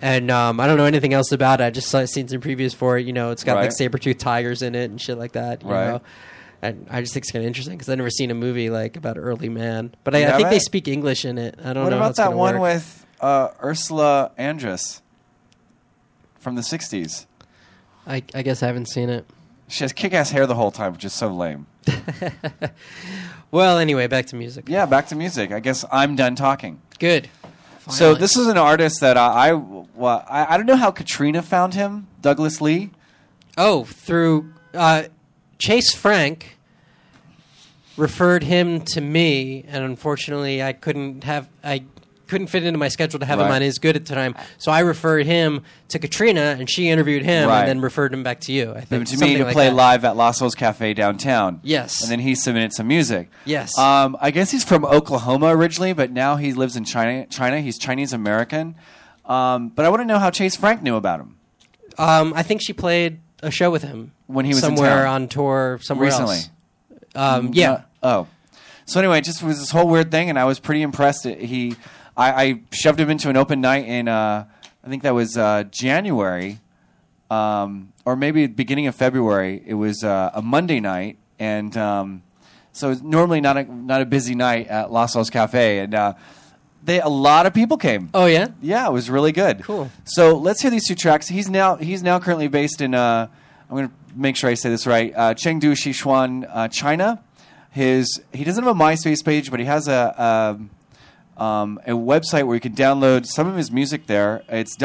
And I don't know anything else about it. I just seen some previews for it. It's got Right. like saber-toothed tigers in it and shit like that. You know? And I just think it's kind of interesting because I've never seen a movie like about early man. But I think they speak English in it. I don't know. What how about it's gonna that one work. with Ursula Andress from the 60s? I guess I haven't seen it. She has kick-ass hair the whole time, which is so lame. Well, anyway, back to music. Yeah, back to music. I guess I'm done talking. Good. So this is an artist that I don't know how Katrina found him, Douglas Lee. Oh, through Chase Frank referred him to me, and unfortunately, I couldn't fit into my schedule to have him Right. on Is Good at the time. So I referred him to Katrina, and she interviewed him, Right. and then referred him back to you. I think To me something to like play that. live at Lasso's Cafe downtown. Yes. And then he submitted some music. Yes. I guess he's from Oklahoma originally, but now he lives in China. He's Chinese American. But I want to know how Chase Frank knew about him. I think she played a show with him When he was in somewhere town. on tour somewhere Recently. else. Yeah. So anyway, it just was this whole weird thing, and I was pretty impressed. I shoved him into an open night in I think that was January, or maybe beginning of February. It was a Monday night, and so it's normally not a busy night at Lasso's Cafe, and a lot of people came. Oh yeah, yeah, it was really good. Cool. So let's hear these two tracks. He's now currently based in I'm going to make sure I say this right. Chengdu, Sichuan, China. He doesn't have a MySpace page, but he has a website where you can download some of his music there. It's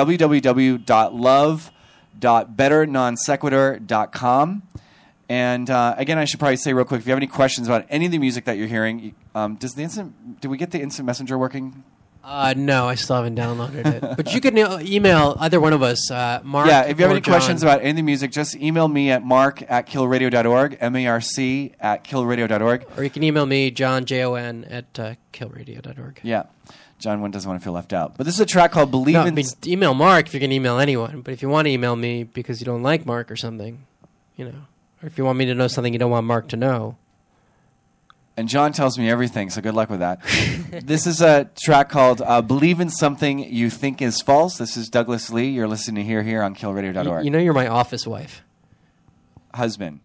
www.love.betternonsequitur.com. And again, I should probably say real quick, if you have any questions about any of the music that you're hearing, did we get the instant messenger working? No, I still haven't downloaded it. But you can email either one of us, Mark. Yeah, if you have or any John. questions about any of the music, just email me at mark@killradio.org, marc@killradio.org. Or you can email me, John, Jon, at killradio.org. Yeah. John one doesn't want to feel left out. But this is a track called Believe No, in... I mean, email Mark if you can email anyone. But if you want to email me because you don't like Mark or something, or if you want me to know something you don't want Mark to know. And John tells me everything, so good luck with that. This is a track called Believe in Something You Think Is False. This is Douglas Lee. You're listening to here on killradio.org. You know you're my office wife. Husband.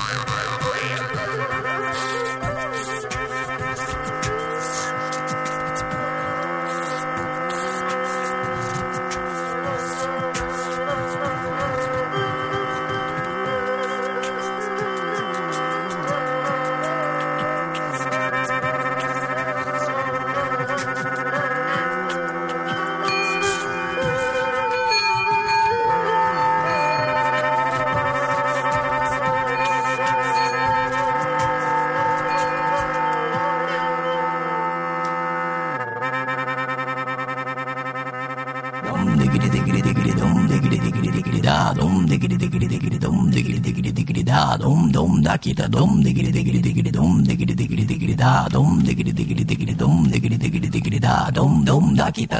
Kita dum digiri digiri digiri dum digiri digiri digiri da dum digiri digiri digiri dum digiri digiri digiri da dum dum da kita.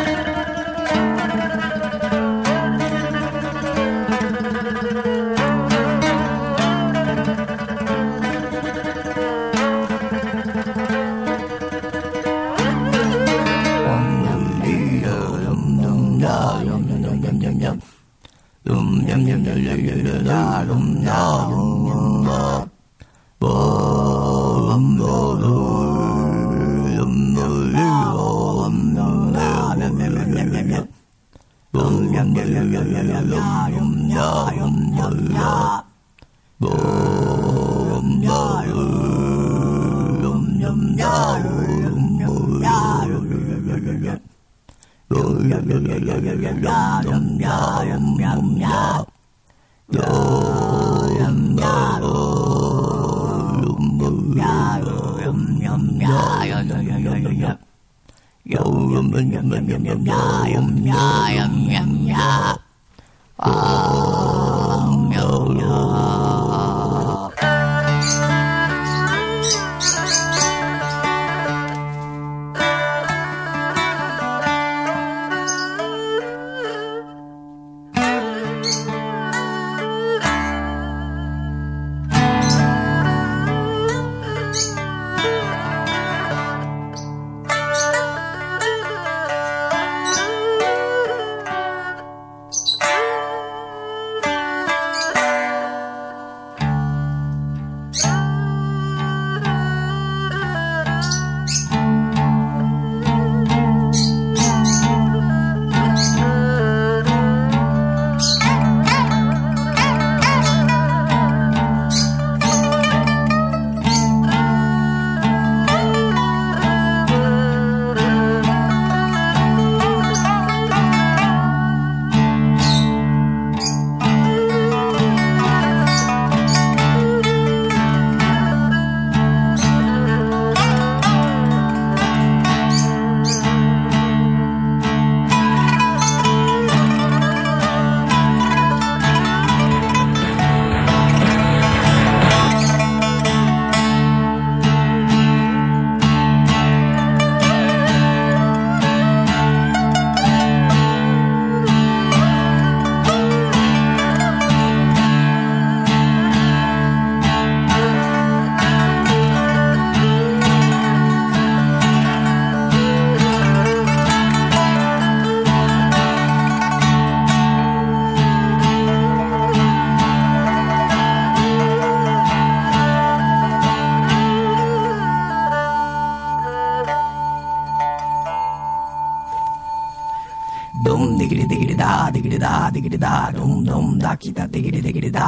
digiri da dum dum da kita digiri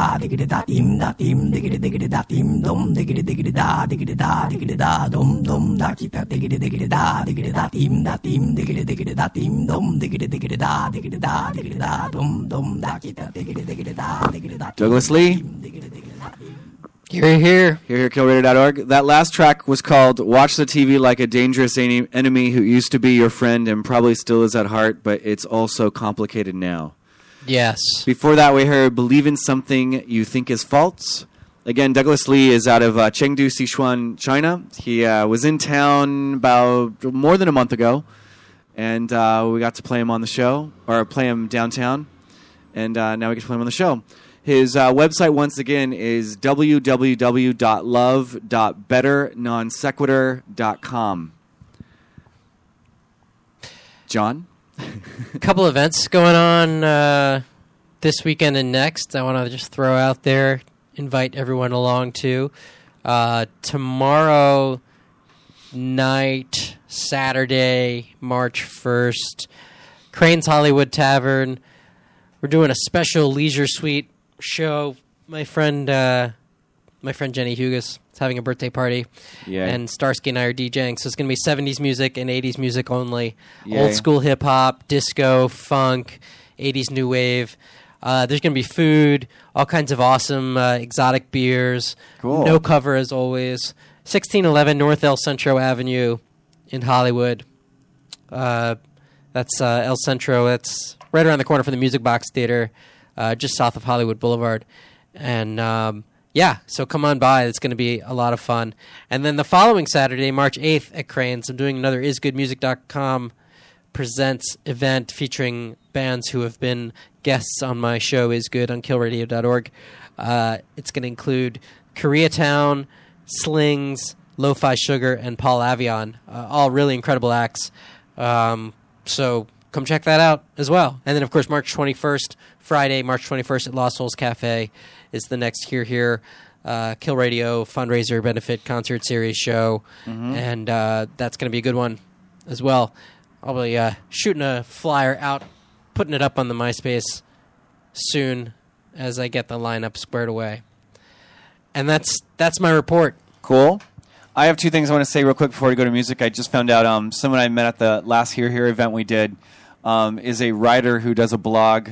da tim digiri da tim dum digiri da dum dum da kita digiri da tim digiri da tim dum digiri da dum dum da kita digiri da. Douglas Lee. Hear, hear. Hear, killradio.org. That last track was called Watch the TV Like a Dangerous Enemy Who Used to Be Your Friend and Probably Still Is at Heart, but It's All So Complicated Now. Yes. Before that, we heard Believe in Something You Think Is False. Again, Douglas Lee is out of Chengdu, Sichuan, China. He was in town about more than a month ago, and we got to play him on the show, or play him downtown, and now we get to play him on the show. His website, once again, is www.love.betternonsequitur.com. John? A couple events going on this weekend and next. I want to just throw out there. invite everyone along to. Tomorrow night, Saturday, March 1st, Crane's Hollywood Tavern. We're doing a special Leisure Suite show. My friend Jenny Hugas is having a birthday party, and Starsky and I are DJing. So it's going to be 70s music and 80s music only. Yay. Old school hip hop, disco, funk, 80s new wave. There's going to be food, all kinds of awesome exotic beers. Cool. No cover as always. 1611 North El Centro Avenue in Hollywood. That's El Centro. That's right around the corner from the Music Box Theater, just south of Hollywood Boulevard. And so come on by. It's going to be a lot of fun. And then the following Saturday, March 8th at Crane's, I'm doing another isgoodmusic.com presents event featuring bands who have been guests on my show Is Good on killradio.org. It's going to include Koreatown, Slings, Lo-Fi Sugar, and Paul Avion. All really incredible acts. So come check that out as well. And then, of course, March 21st, Friday, March 21st at Lost Souls Cafe is the next Here Kill Radio fundraiser benefit concert series show. Mm-hmm. And that's going to be a good one as well. I'll be shooting a flyer out, putting it up on the MySpace soon as I get the lineup squared away. And that's my report. Cool. I have two things I want to say real quick before we go to music. I just found out someone I met at the last Here event we did is a writer who does a blog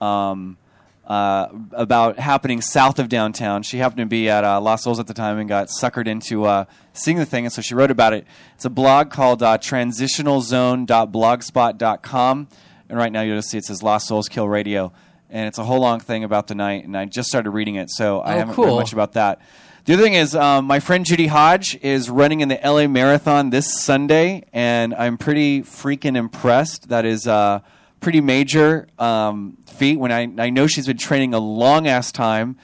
about happening south of downtown. She happened to be at Lost Souls at the time and got suckered into seeing the thing, and so she wrote about it. It's a blog called transitionalzone.blogspot.com, and right now you'll see it says Lost Souls Kill Radio, and it's a whole long thing about the night, and I just started reading it, so I haven't read much about that. The other thing is my friend Judy Hodge is running in the LA Marathon this Sunday, and I'm pretty freaking impressed. That is pretty major feat when I know she's been training a long-ass time,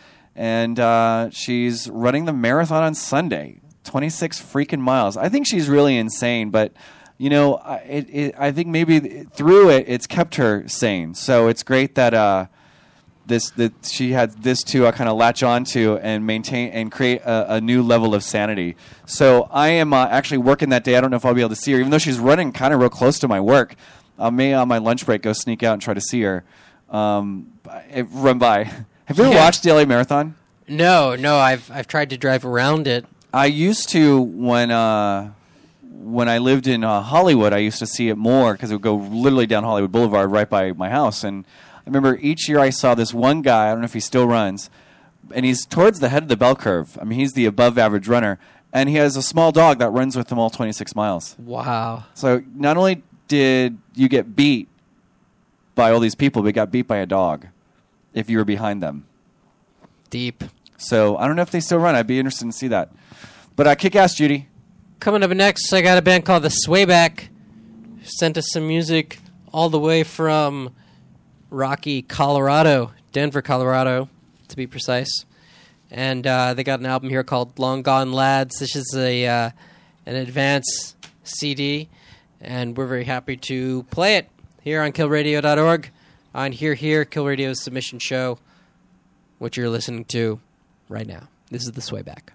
and she's running the marathon on Sunday, 26 freaking miles. I think she's really insane, but, you know, I think maybe through it, it's kept her sane. So it's great that that she had this to kind of latch on to and maintain and create a new level of sanity. So I am actually working that day. I don't know if I'll be able to see her, even though she's running kind of real close to my work. I may on my lunch break go sneak out and try to see her. Run by. Have you ever watched the LA Marathon? No. I've tried to drive around it. I used to when I lived in Hollywood. I used to see it more because it would go literally down Hollywood Boulevard right by my house. And I remember each year I saw this one guy. I don't know if he still runs, and he's towards the head of the bell curve. I mean, he's the above average runner, and he has a small dog that runs with him all 26 miles. Wow! So not only did you get beat by all these people, but you got beat by a dog if you were behind them. Deep. So I don't know if they still run. I'd be interested to see that. But kick ass, Judy. Coming up next, I got a band called The Swayback. Sent us some music all the way from Rocky, Colorado, Denver, Colorado, to be precise. And they got an album here called Long Gone Lads. This is an advance CD, and we're very happy to play it here on killradio.org on Here, Kill Radio's submission show, which you're listening to right now. This is The Swayback.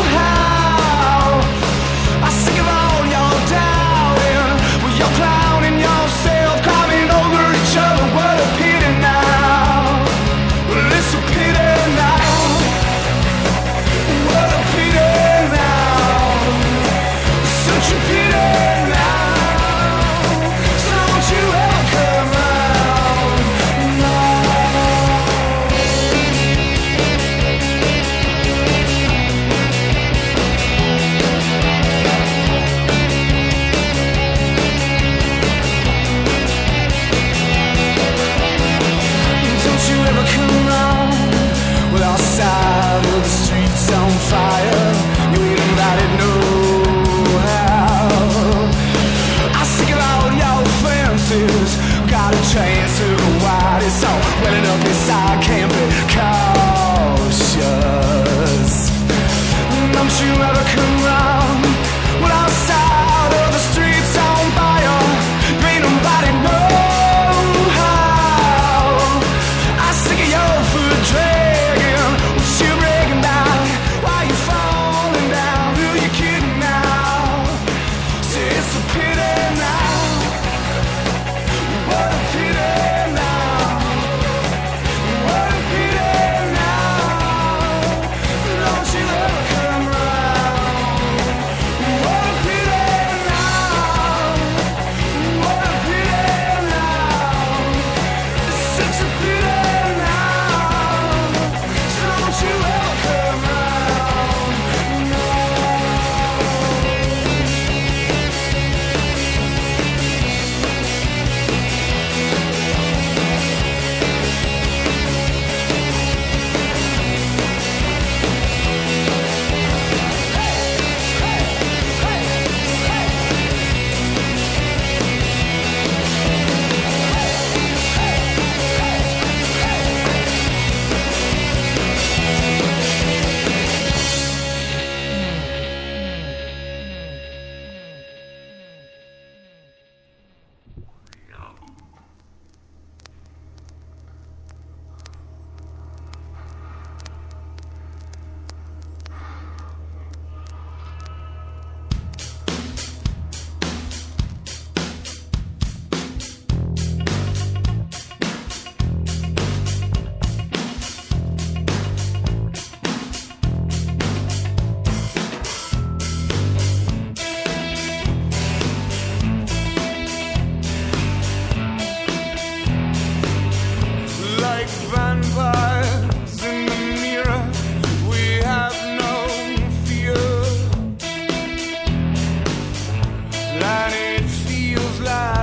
Clowning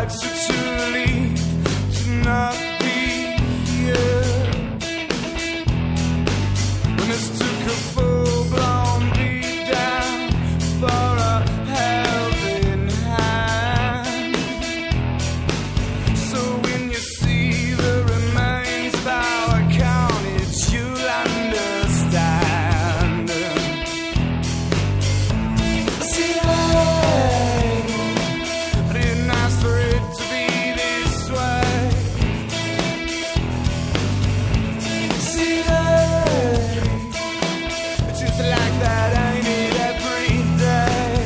like such a relief to not be here. When this took a full-blown beat down for a helping hand. So when you see the remains of our carnage, you'll understand. See, I didn't ask for it to be this way. See, it's just like that, ain't it, every day?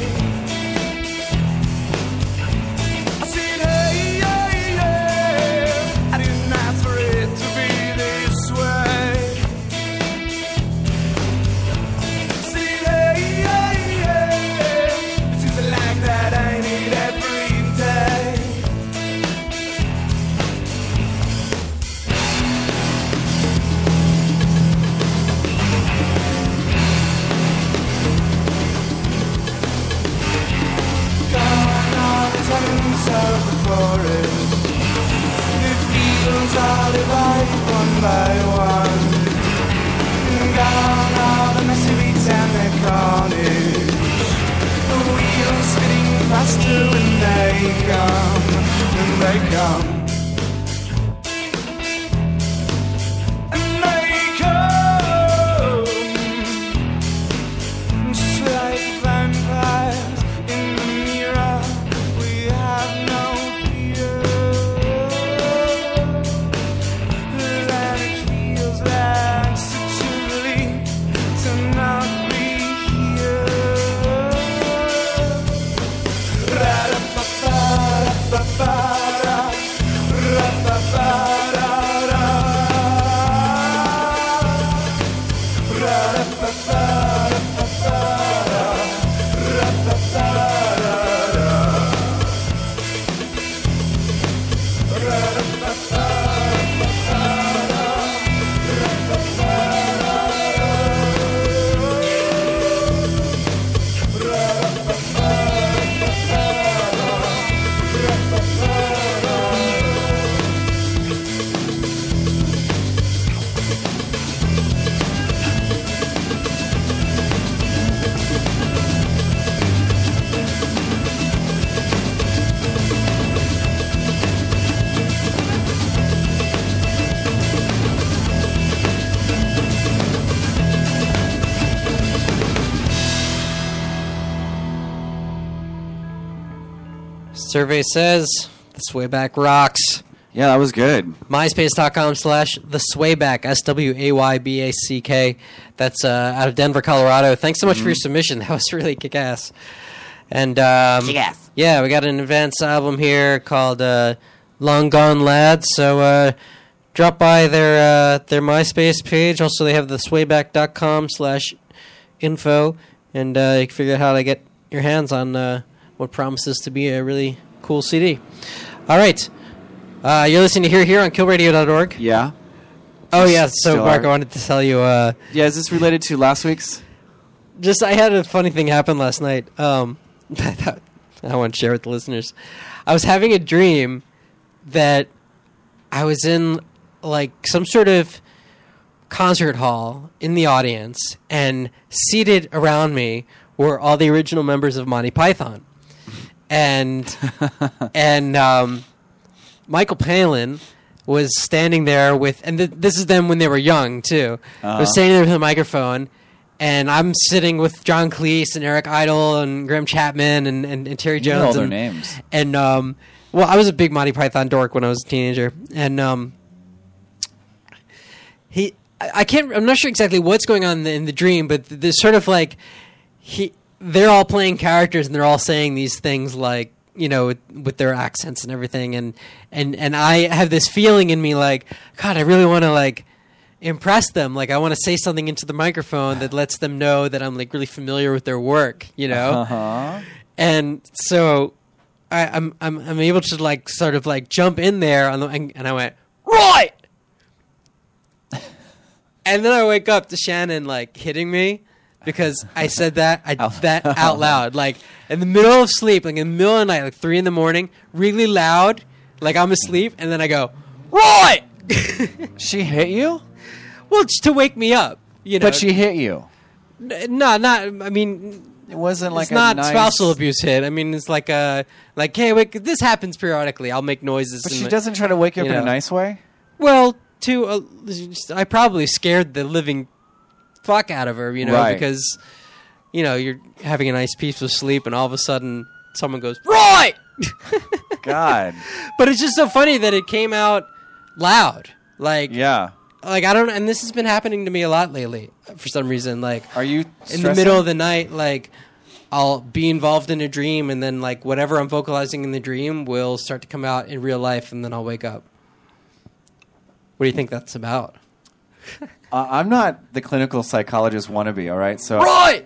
I said, hey, hey, hey, I didn't ask for it to be this way. See, hey, hey, hey, it's just like that, ain't it, every day? Gone are the tenants of the forest. The fields are divided one by one. And gone are the messy beats and the carnage. The wheels spinning faster when they come, when they come. And they come just like vampires in the mirror. We have no fear. And it feels like such a relief to not be here. Ra-da-ba-ba-da-ba-ba-da, ra-ba-ba-da-da. Ra-da-ba-ba-da-ba-ba-da, ra-ba-ba-da-da. Survey says the Swayback rocks. Yeah, that was good. MySpace.com/the Swayback, SWAYBACK. That's out of Denver, Colorado. Thanks so much for your submission. That was really kick-ass. And Kick-ass. yeah, we got an advance album here called Long Gone Lad. So drop by their MySpace page. Also, they have the Swayback.com/info, and you can figure out how to get your hands on what promises to be a really cool CD. All right. You're listening to Here on KillRadio.org. Yeah. Oh, yeah. So, Mark, I wanted to tell you... yeah, is this related to last week's? Just, I had a funny thing happen last night. I want to share with the listeners. I was having a dream that I was in, like, some sort of concert hall in the audience, and seated around me were all the original members of Monty Python. And Michael Palin was standing there with, and this is them when they were young too. Was standing there with a microphone, and I'm sitting with John Cleese and Eric Idle and Graham Chapman and Terry Jones. You know all their names. And well, I was a big Monty Python dork when I was a teenager, and I'm not sure exactly what's going on in the dream, but there's sort of like they're all playing characters and they're all saying these things like, you know, with their accents and everything, and I have this feeling in me like, God, I really want to like impress them. Like, I want to say something into the microphone that lets them know that I'm like really familiar with their work, you know. And so I'm able to like sort of like jump in there and I went, right. And then I wake up to Shannon like hitting me because I said that out loud, like in the middle of sleep, like in the middle of the night, like 3 a.m, really loud, like I'm asleep, and then I go, Roy! She hit you? Well, just to wake me up, you know. But she hit you. No, not. I mean, it wasn't like it's not nice... spousal abuse hit. I mean, it's like hey, wait, this happens periodically. I'll make noises. But she doesn't try to wake you up in a nice way. Well, I probably scared the living fuck out of her, you know, right. because you're having a nice peaceful sleep, and all of a sudden someone goes, Roy! God. But it's just so funny that it came out loud, like Like I don't, and this has been happening to me a lot lately for some reason. Like, are you in the middle of the night? Like, I'll be involved in a dream, and then like whatever I'm vocalizing in the dream will start to come out in real life, and then I'll wake up. What do you think that's about? I'm not the clinical psychologist wannabe. All right, so Roy.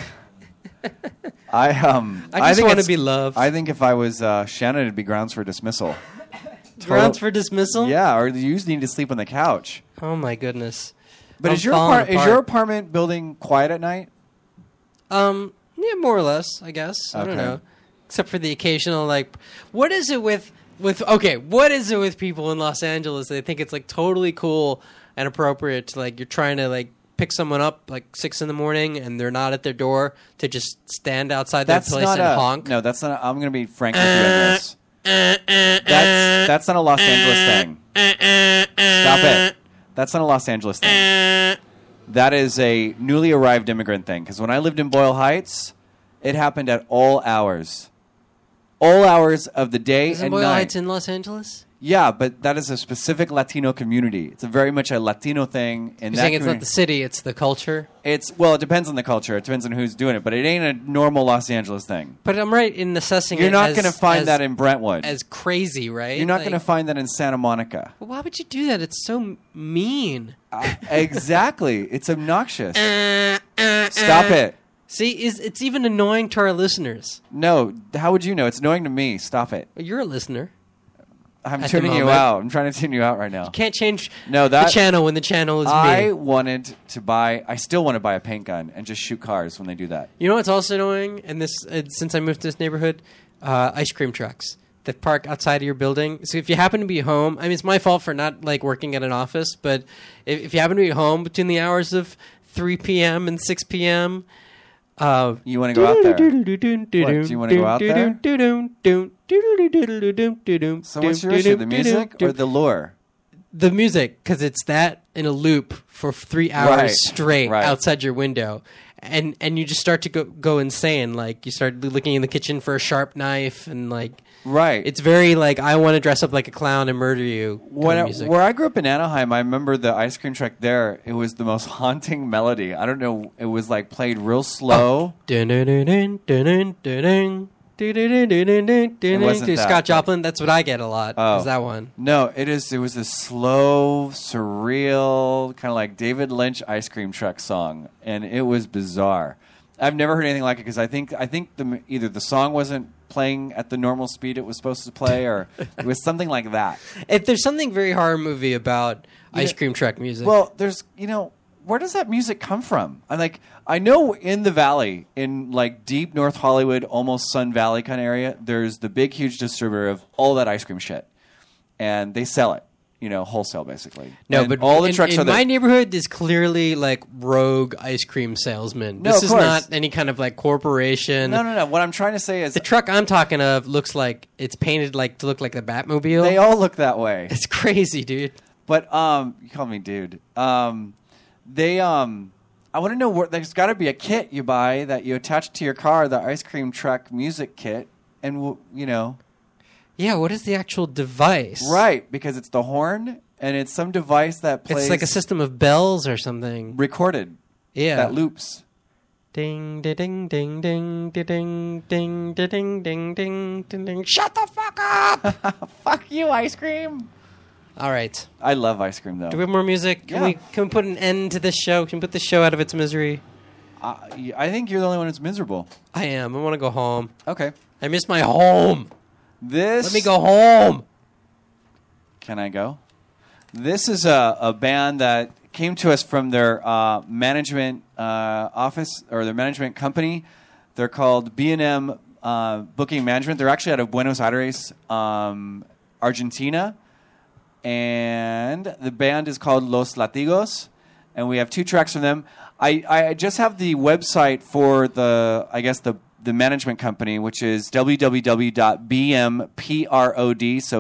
I just want to be loved. I think if I was Shannon, it'd be grounds for dismissal. Grounds for dismissal? Yeah, or you just need to sleep on the couch. Oh my goodness! But is your apartment building quiet at night? Yeah, more or less, I guess. I don't know, except for the occasional like. What is it with what is it with people in Los Angeles? They think it's like totally cool and appropriate to like you're trying to like pick someone up like 6 a.m. and they're not at their door to just stand outside their place and honk. No, that's not. I'm going to be frank with you on this. That's not a Los Angeles thing. Stop it. That's not a Los Angeles thing. That is a newly arrived immigrant thing. Because when I lived in Boyle Heights, it happened at all hours. All hours of the day and Boyle night. Heights in Los Angeles? Yeah, but that is a specific Latino community. It's a very much a Latino thing. You're saying it's not the city, it's the culture? It depends on the culture. It depends on who's doing it. But it ain't a normal Los Angeles thing. But I'm right in assessing You're not going to find that in Brentwood. As crazy, right? You're not going to find that in Santa Monica. Well, why would you do that? It's so mean. Exactly. It's obnoxious. Stop it. See, it's even annoying to our listeners. No, how would you know? It's annoying to me. Stop it. Well, you're a listener. I'm tuning you out. I'm trying to tune you out right now. You can't change the channel when the channel is me. I still want to buy a paint gun and just shoot cars when they do that. You know what's also annoying? And this, since I moved to this neighborhood, ice cream trucks that park outside of your building. So if you happen to be home, I mean, it's my fault for not like working at an office, but if you happen to be home between the hours of 3 p.m. and 6 p.m., you want to go out there? What, do you want to go out there? So what's your issue, the music or the lure? The music, because it's that in a loop for 3 hours straight outside your window. And you just start to go insane. Like, you start looking in the kitchen for a sharp knife and like... Right. It's very like, I want to dress up like a clown and murder you kind of music. Where I grew up in Anaheim, I remember the ice cream truck there. It was the most haunting melody. I don't know. It was like played real slow. It wasn't that, Scott Joplin. That's what I get a lot. Oh. Is that one? No, it is. It was a slow, surreal, kind of like David Lynch ice cream truck song, and it was bizarre. I've never heard anything like it because I think either the song wasn't playing at the normal speed it was supposed to play, or it was something like that. If there's something very horror movie about ice cream truck music. Well, there's where does that music come from? I know in the Valley, in like deep North Hollywood, almost Sun Valley kind of area, there's the big, huge distributor of all that ice cream shit, and they sell it, wholesale basically. No, and but all the trucks in my neighborhood is clearly like rogue ice cream salesmen. No, this of is course. Not any kind of like corporation. No. What I'm trying to say is the truck I'm talking of looks like it's painted like to look like the Batmobile. They all look that way. It's crazy, dude. But you call me dude. I want to know where there's got to be a kit you buy that you attach to your car, the ice cream truck music kit, and Yeah, what is the actual device? Right, because it's the horn and it's some device that plays. It's like a system of bells or something. Recorded. Yeah. That loops. Ding ding ding ding ding ding ding ding ding ding ding. Shut the fuck up! Fuck you, ice cream. All right. I love ice cream, though. Do we have more music? Can we put an end to this show? Can we put this show out of its misery? I think you're the only one who's miserable. I am. I want to go home. Okay. I miss my home. Let me go home. Can I go? This is a band that came to us from their management office or their management company. They're called B&M Booking Management. They're actually out of Buenos Aires, Argentina. And the band is called Los Latigos. And we have 2 tracks from them. I just have the website for the management company, which is www.bmprod, so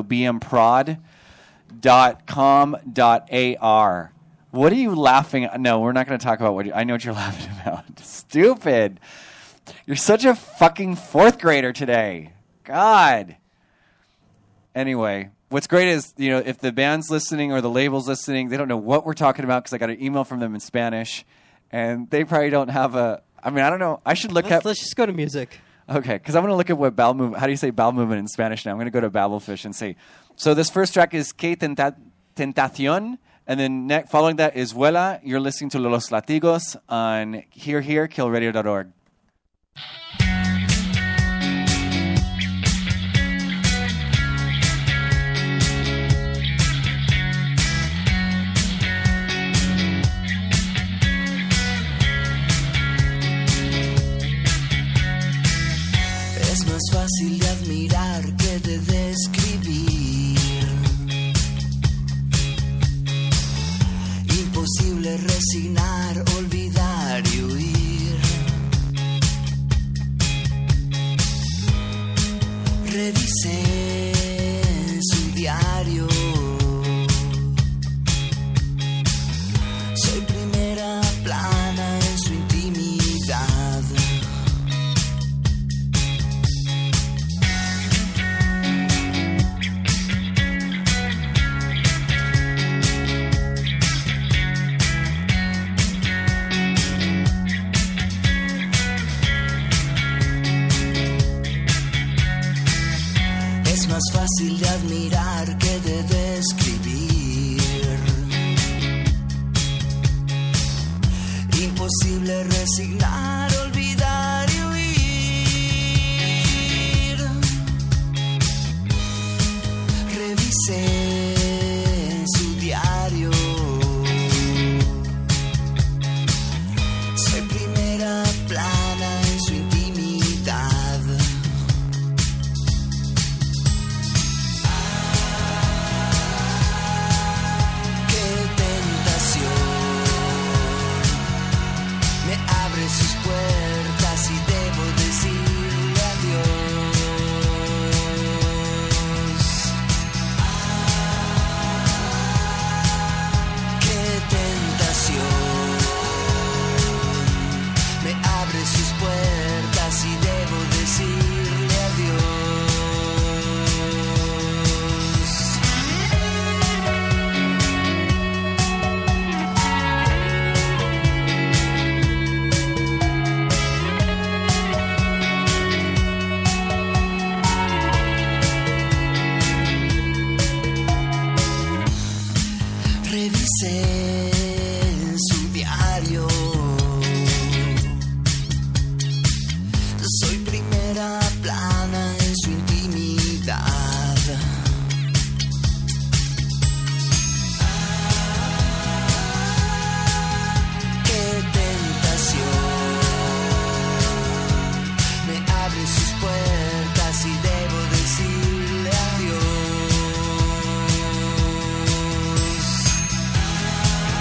bmprod.com.ar. What are you laughing at? No, we're not going to talk about I know what you're laughing about. Stupid. You're such a fucking 4th grader today. God. Anyway, what's great is, if the band's listening or the label's listening, they don't know what we're talking about because I got an email from them in Spanish, and they probably don't have I don't know. I should look up. Let's just go to music. Okay, because I'm going to look at what bowel movement. How do you say bowel movement in Spanish now? I'm going to go to Babelfish and say. So this first track is Que Tentación, and then following that is Vuela. You're listening to Los Latigos on HearHear.KillRadio.org. Es más fácil de admirar que de describir. Imposible resignar, olvidar y huir. Revisé su diario. Soy primera plana en su intimidad. Es más fácil de admirar que de describir. Imposible resignar, olvidar y huir. Revisé su diario. Soy primera plana en su intimidad. Sus puertas y debo decirle adiós. Qué tentación. Me abre sus puertas y debo decirle adiós. Revisé su diario. Soy primera plana en su intimidad. Qué tentación. Me abre sus puertas y debo decirle adiós.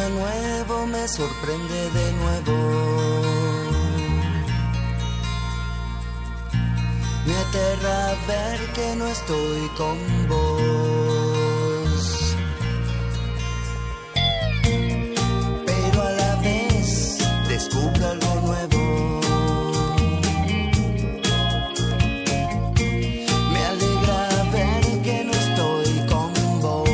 nuevo me sorprende de nuevo. Me aterra ver que no estoy con vos, pero a la vez descubro algo nuevo. Me alegra ver que no estoy con vos.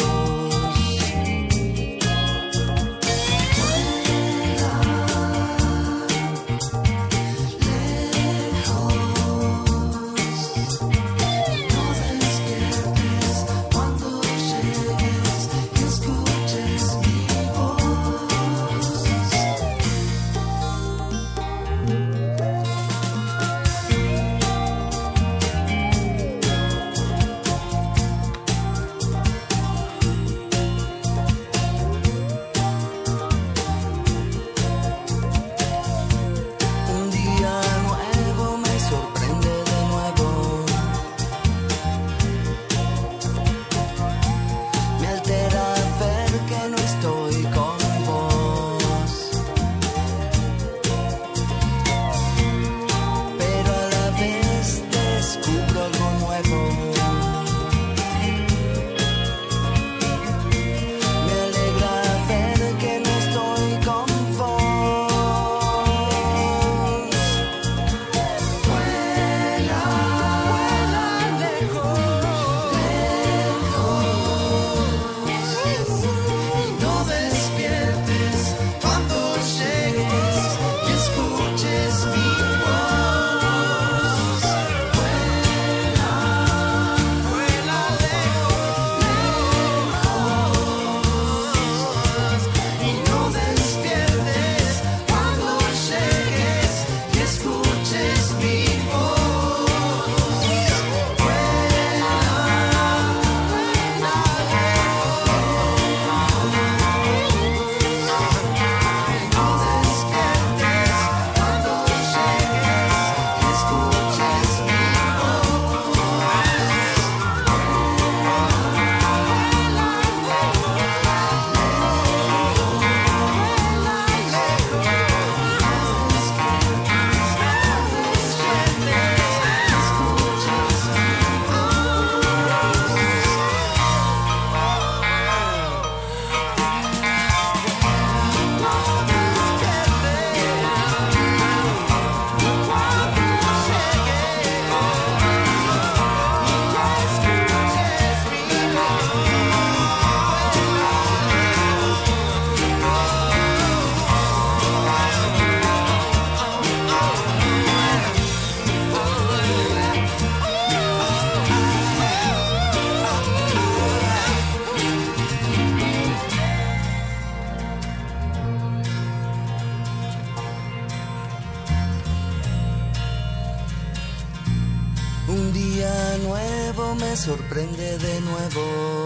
Un día nuevo me sorprende de nuevo.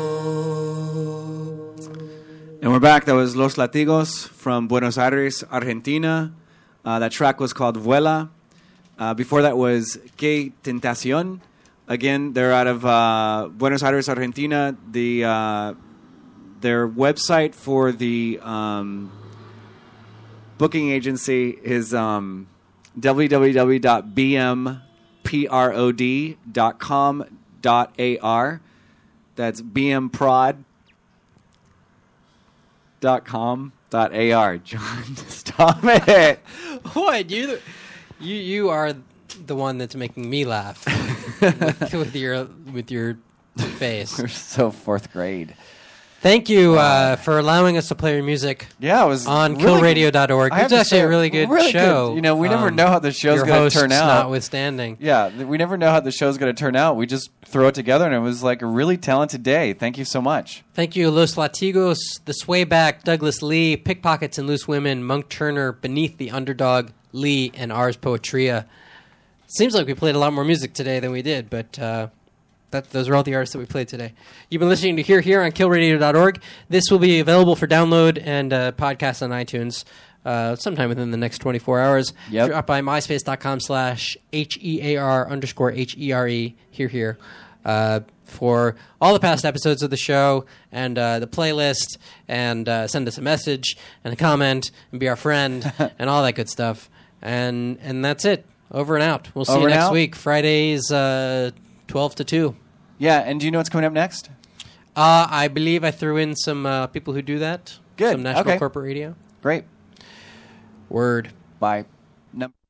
And we're back. That was Los Latigos from Buenos Aires, Argentina. That track was called Vuela. Before that was Que Tentación. Again, they're out of Buenos Aires, Argentina. Their website for the booking agency is www.bmprod.com.ar. That's bmprod.com.ar. John, stop it. What? You are the one that's making me laugh with your face. We're so fourth grade. Thank you for allowing us to play your music. Yeah, it was on really killradio.org. It's actually a really good show. Good. You know, we never know how the show's going to turn out. Notwithstanding. Yeah, we never know how the show's going to turn out. We just throw it together, and it was like a really talented day. Thank you so much. Thank you, Los Latigos, The Swayback, Douglas Lee, Pickpockets and Loose Women, Monk Turner, Beneath the Underdog, Lee, and Ars Poetria. Seems like we played a lot more music today than we did, but those are all the artists that we played today. You've been listening to Here on killradio.org. This will be available for download and podcast on iTunes sometime within the next 24 hours. Yep. Drop by myspace.com/HEAR_HERE. Here. for all the past episodes of the show and the playlist, and send us a message and a comment and be our friend and all that good stuff. And that's it. Over and out. We'll see you next week. Fridays, 12 to 2. Yeah, and do you know what's coming up next? I believe I threw in some people who do that. Good. Some National Corporate Radio. Great. Word. Bye.